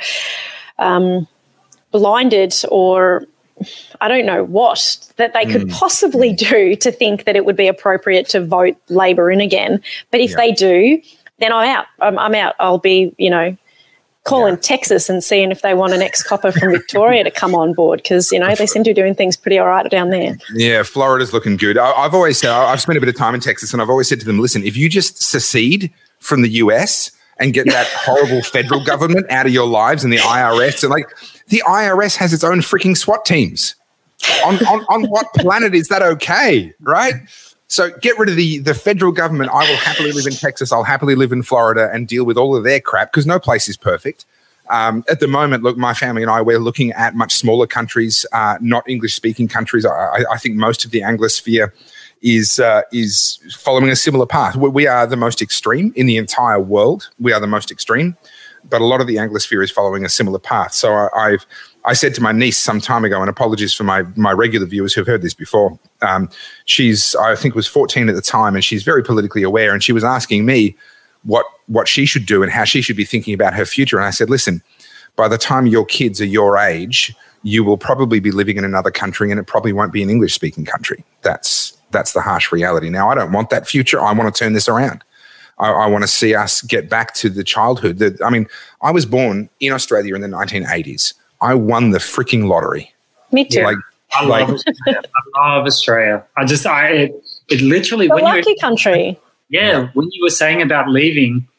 blinded, or I don't know what, that they could possibly do to think that it would be appropriate to vote Labor in again. But if they do, then I'm out. I'm out. I'll be, calling Texas and seeing if they want an ex-copper from Victoria to come on board, because, they seem to be doing things pretty all right down there. Yeah, Florida's looking good. I've always said, I've spent a bit of time in Texas, and I've always said to them, listen, if you just secede from the US and get that horrible federal government out of your lives, and the IRS, and the IRS has its own freaking SWAT teams. On what planet is that okay, right? So get rid of the federal government. I will happily live in Texas. I'll happily live in Florida and deal with all of their crap, because no place is perfect. At the moment, look, my family and I, we're looking at much smaller countries, not English-speaking countries. I think most of the Anglosphere is following a similar path. We are the most extreme in the entire world. We are the most extreme, but a lot of the Anglosphere is following a similar path. So I said to my niece some time ago, and apologies for my regular viewers who've heard this before, she's, I think, was 14 at the time, and she's very politically aware, and she was asking me what she should do and how she should be thinking about her future. And I said, listen, by the time your kids are your age, you will probably be living in another country, and it probably won't be an English-speaking country. That's the harsh reality. Now, I don't want that future. I want to turn this around. I want to see us get back to the childhood. I was born in Australia in the 1980s. I won the freaking lottery. Me too. I love Australia. It literally, the lucky country. Yeah, when you were saying about leaving,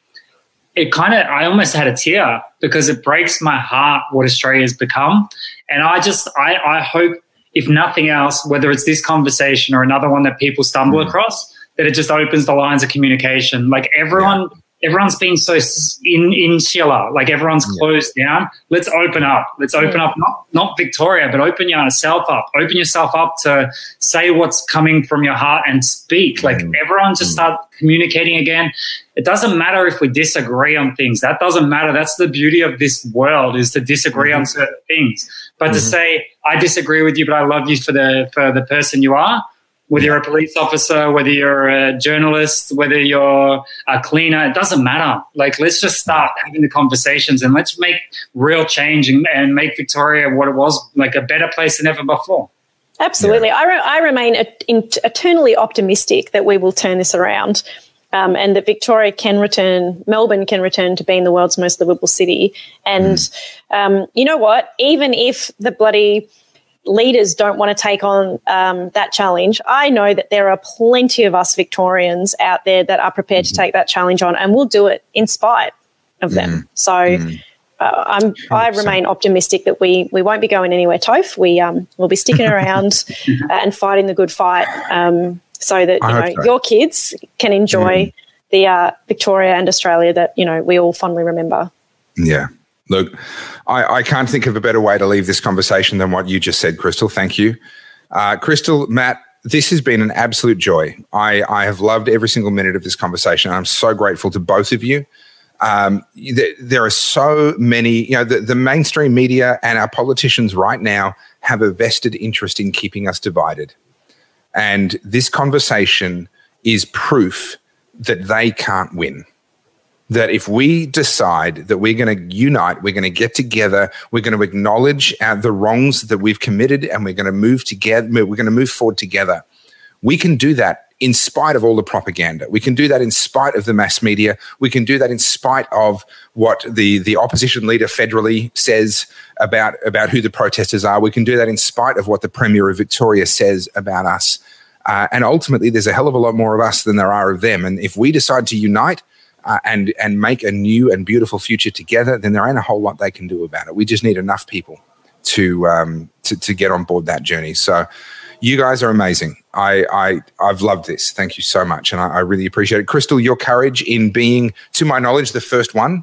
I almost had a tear, because it breaks my heart what Australia's become. And I hope, if nothing else, whether it's this conversation or another one that people stumble across, that it just opens the lines of communication. Everyone's been so insular, everyone's closed down. Let's open up. Let's open up, not Victoria, but open yourself up. Open yourself up to say what's coming from your heart and speak. Everyone just start communicating again. It doesn't matter if we disagree on things. That doesn't matter. That's the beauty of this world, is to disagree on certain things. But to say, I disagree with you, but I love you for the person you are, whether you're a police officer, whether you're a journalist, whether you're a cleaner, it doesn't matter. Let's just start having the conversations, and let's make real change and make Victoria what it was, a better place than ever before. Absolutely. Yeah. I remain eternally optimistic that we will turn this around, and that Victoria Melbourne can return to being the world's most livable city. And you know what? Even if the bloody leaders don't want to take on that challenge, I know that there are plenty of us Victorians out there that are prepared to take that challenge on, and we'll do it in spite of them. So I remain optimistic that we won't be going anywhere, Toph. We'll be sticking around and fighting the good fight, so that your kids can enjoy the Victoria and Australia that we all fondly remember. Yeah. Look, I can't think of a better way to leave this conversation than what you just said, Crystal. Thank you. Crystal, Matt, this has been an absolute joy. I have loved every single minute of this conversation. I'm so grateful to both of you. There are so many, the mainstream media and our politicians right now have a vested interest in keeping us divided. And this conversation is proof that they can't win. That if we decide that we're going to unite, we're going to get together, we're going to acknowledge the wrongs that we've committed, and we're going to move together, we're going to move forward together, we can do that in spite of all the propaganda. We can do that in spite of the mass media. We can do that in spite of what the opposition leader federally says about who the protesters are. We can do that in spite of what the Premier of Victoria says about us. And ultimately, there's a hell of a lot more of us than there are of them. And if we decide to unite, and make a new and beautiful future together, then there ain't a whole lot they can do about it. We just need enough people to get on board that journey. So you guys are amazing. I've loved this. Thank you so much. And I really appreciate it. Crystal, your courage in being, to my knowledge, the first one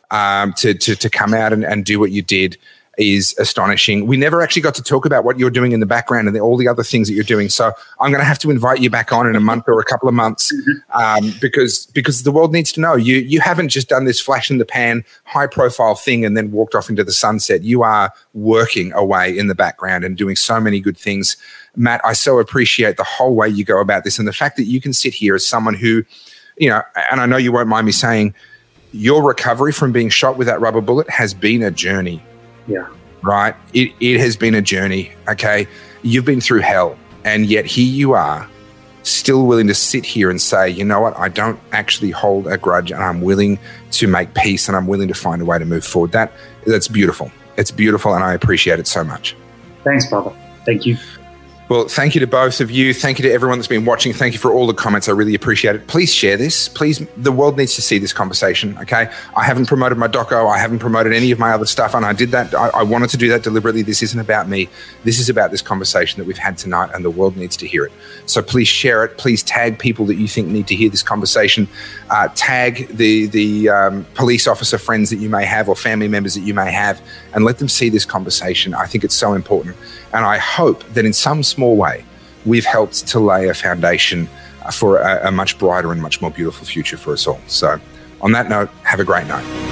to come out and do what you did is astonishing. We never actually got to talk about what you're doing in the background and all the other things that you're doing. So I'm going to have to invite you back on in a month or a couple of months because the world needs to know you haven't just done this flash in the pan, high profile thing and then walked off into the sunset. You are working away in the background and doing so many good things. Matt, I so appreciate the whole way you go about this and the fact that you can sit here as someone who, and I know you won't mind me saying, your recovery from being shot with that rubber bullet has been a journey. Yeah. Right? It has been a journey, okay? You've been through hell, and yet here you are, still willing to sit here and say, you know what, I don't actually hold a grudge, and I'm willing to make peace, and I'm willing to find a way to move forward. That's beautiful. It's beautiful, and I appreciate it so much. Thanks, brother. Thank you. Well, thank you to both of you. Thank you to everyone that's been watching. Thank you for all the comments. I really appreciate it. Please share this. Please, the world needs to see this conversation, okay? I haven't promoted my doco. I haven't promoted any of my other stuff, and I did that. I wanted to do that deliberately. This isn't about me. This is about this conversation that we've had tonight, and the world needs to hear it. So please share it. Please tag people that you think need to hear this conversation. Tag the police officer friends that you may have or family members that you may have, and let them see this conversation. I think it's so important. And I hope that in some small way, we've helped to lay a foundation for a much brighter and much more beautiful future for us all. So on that note, have a great night.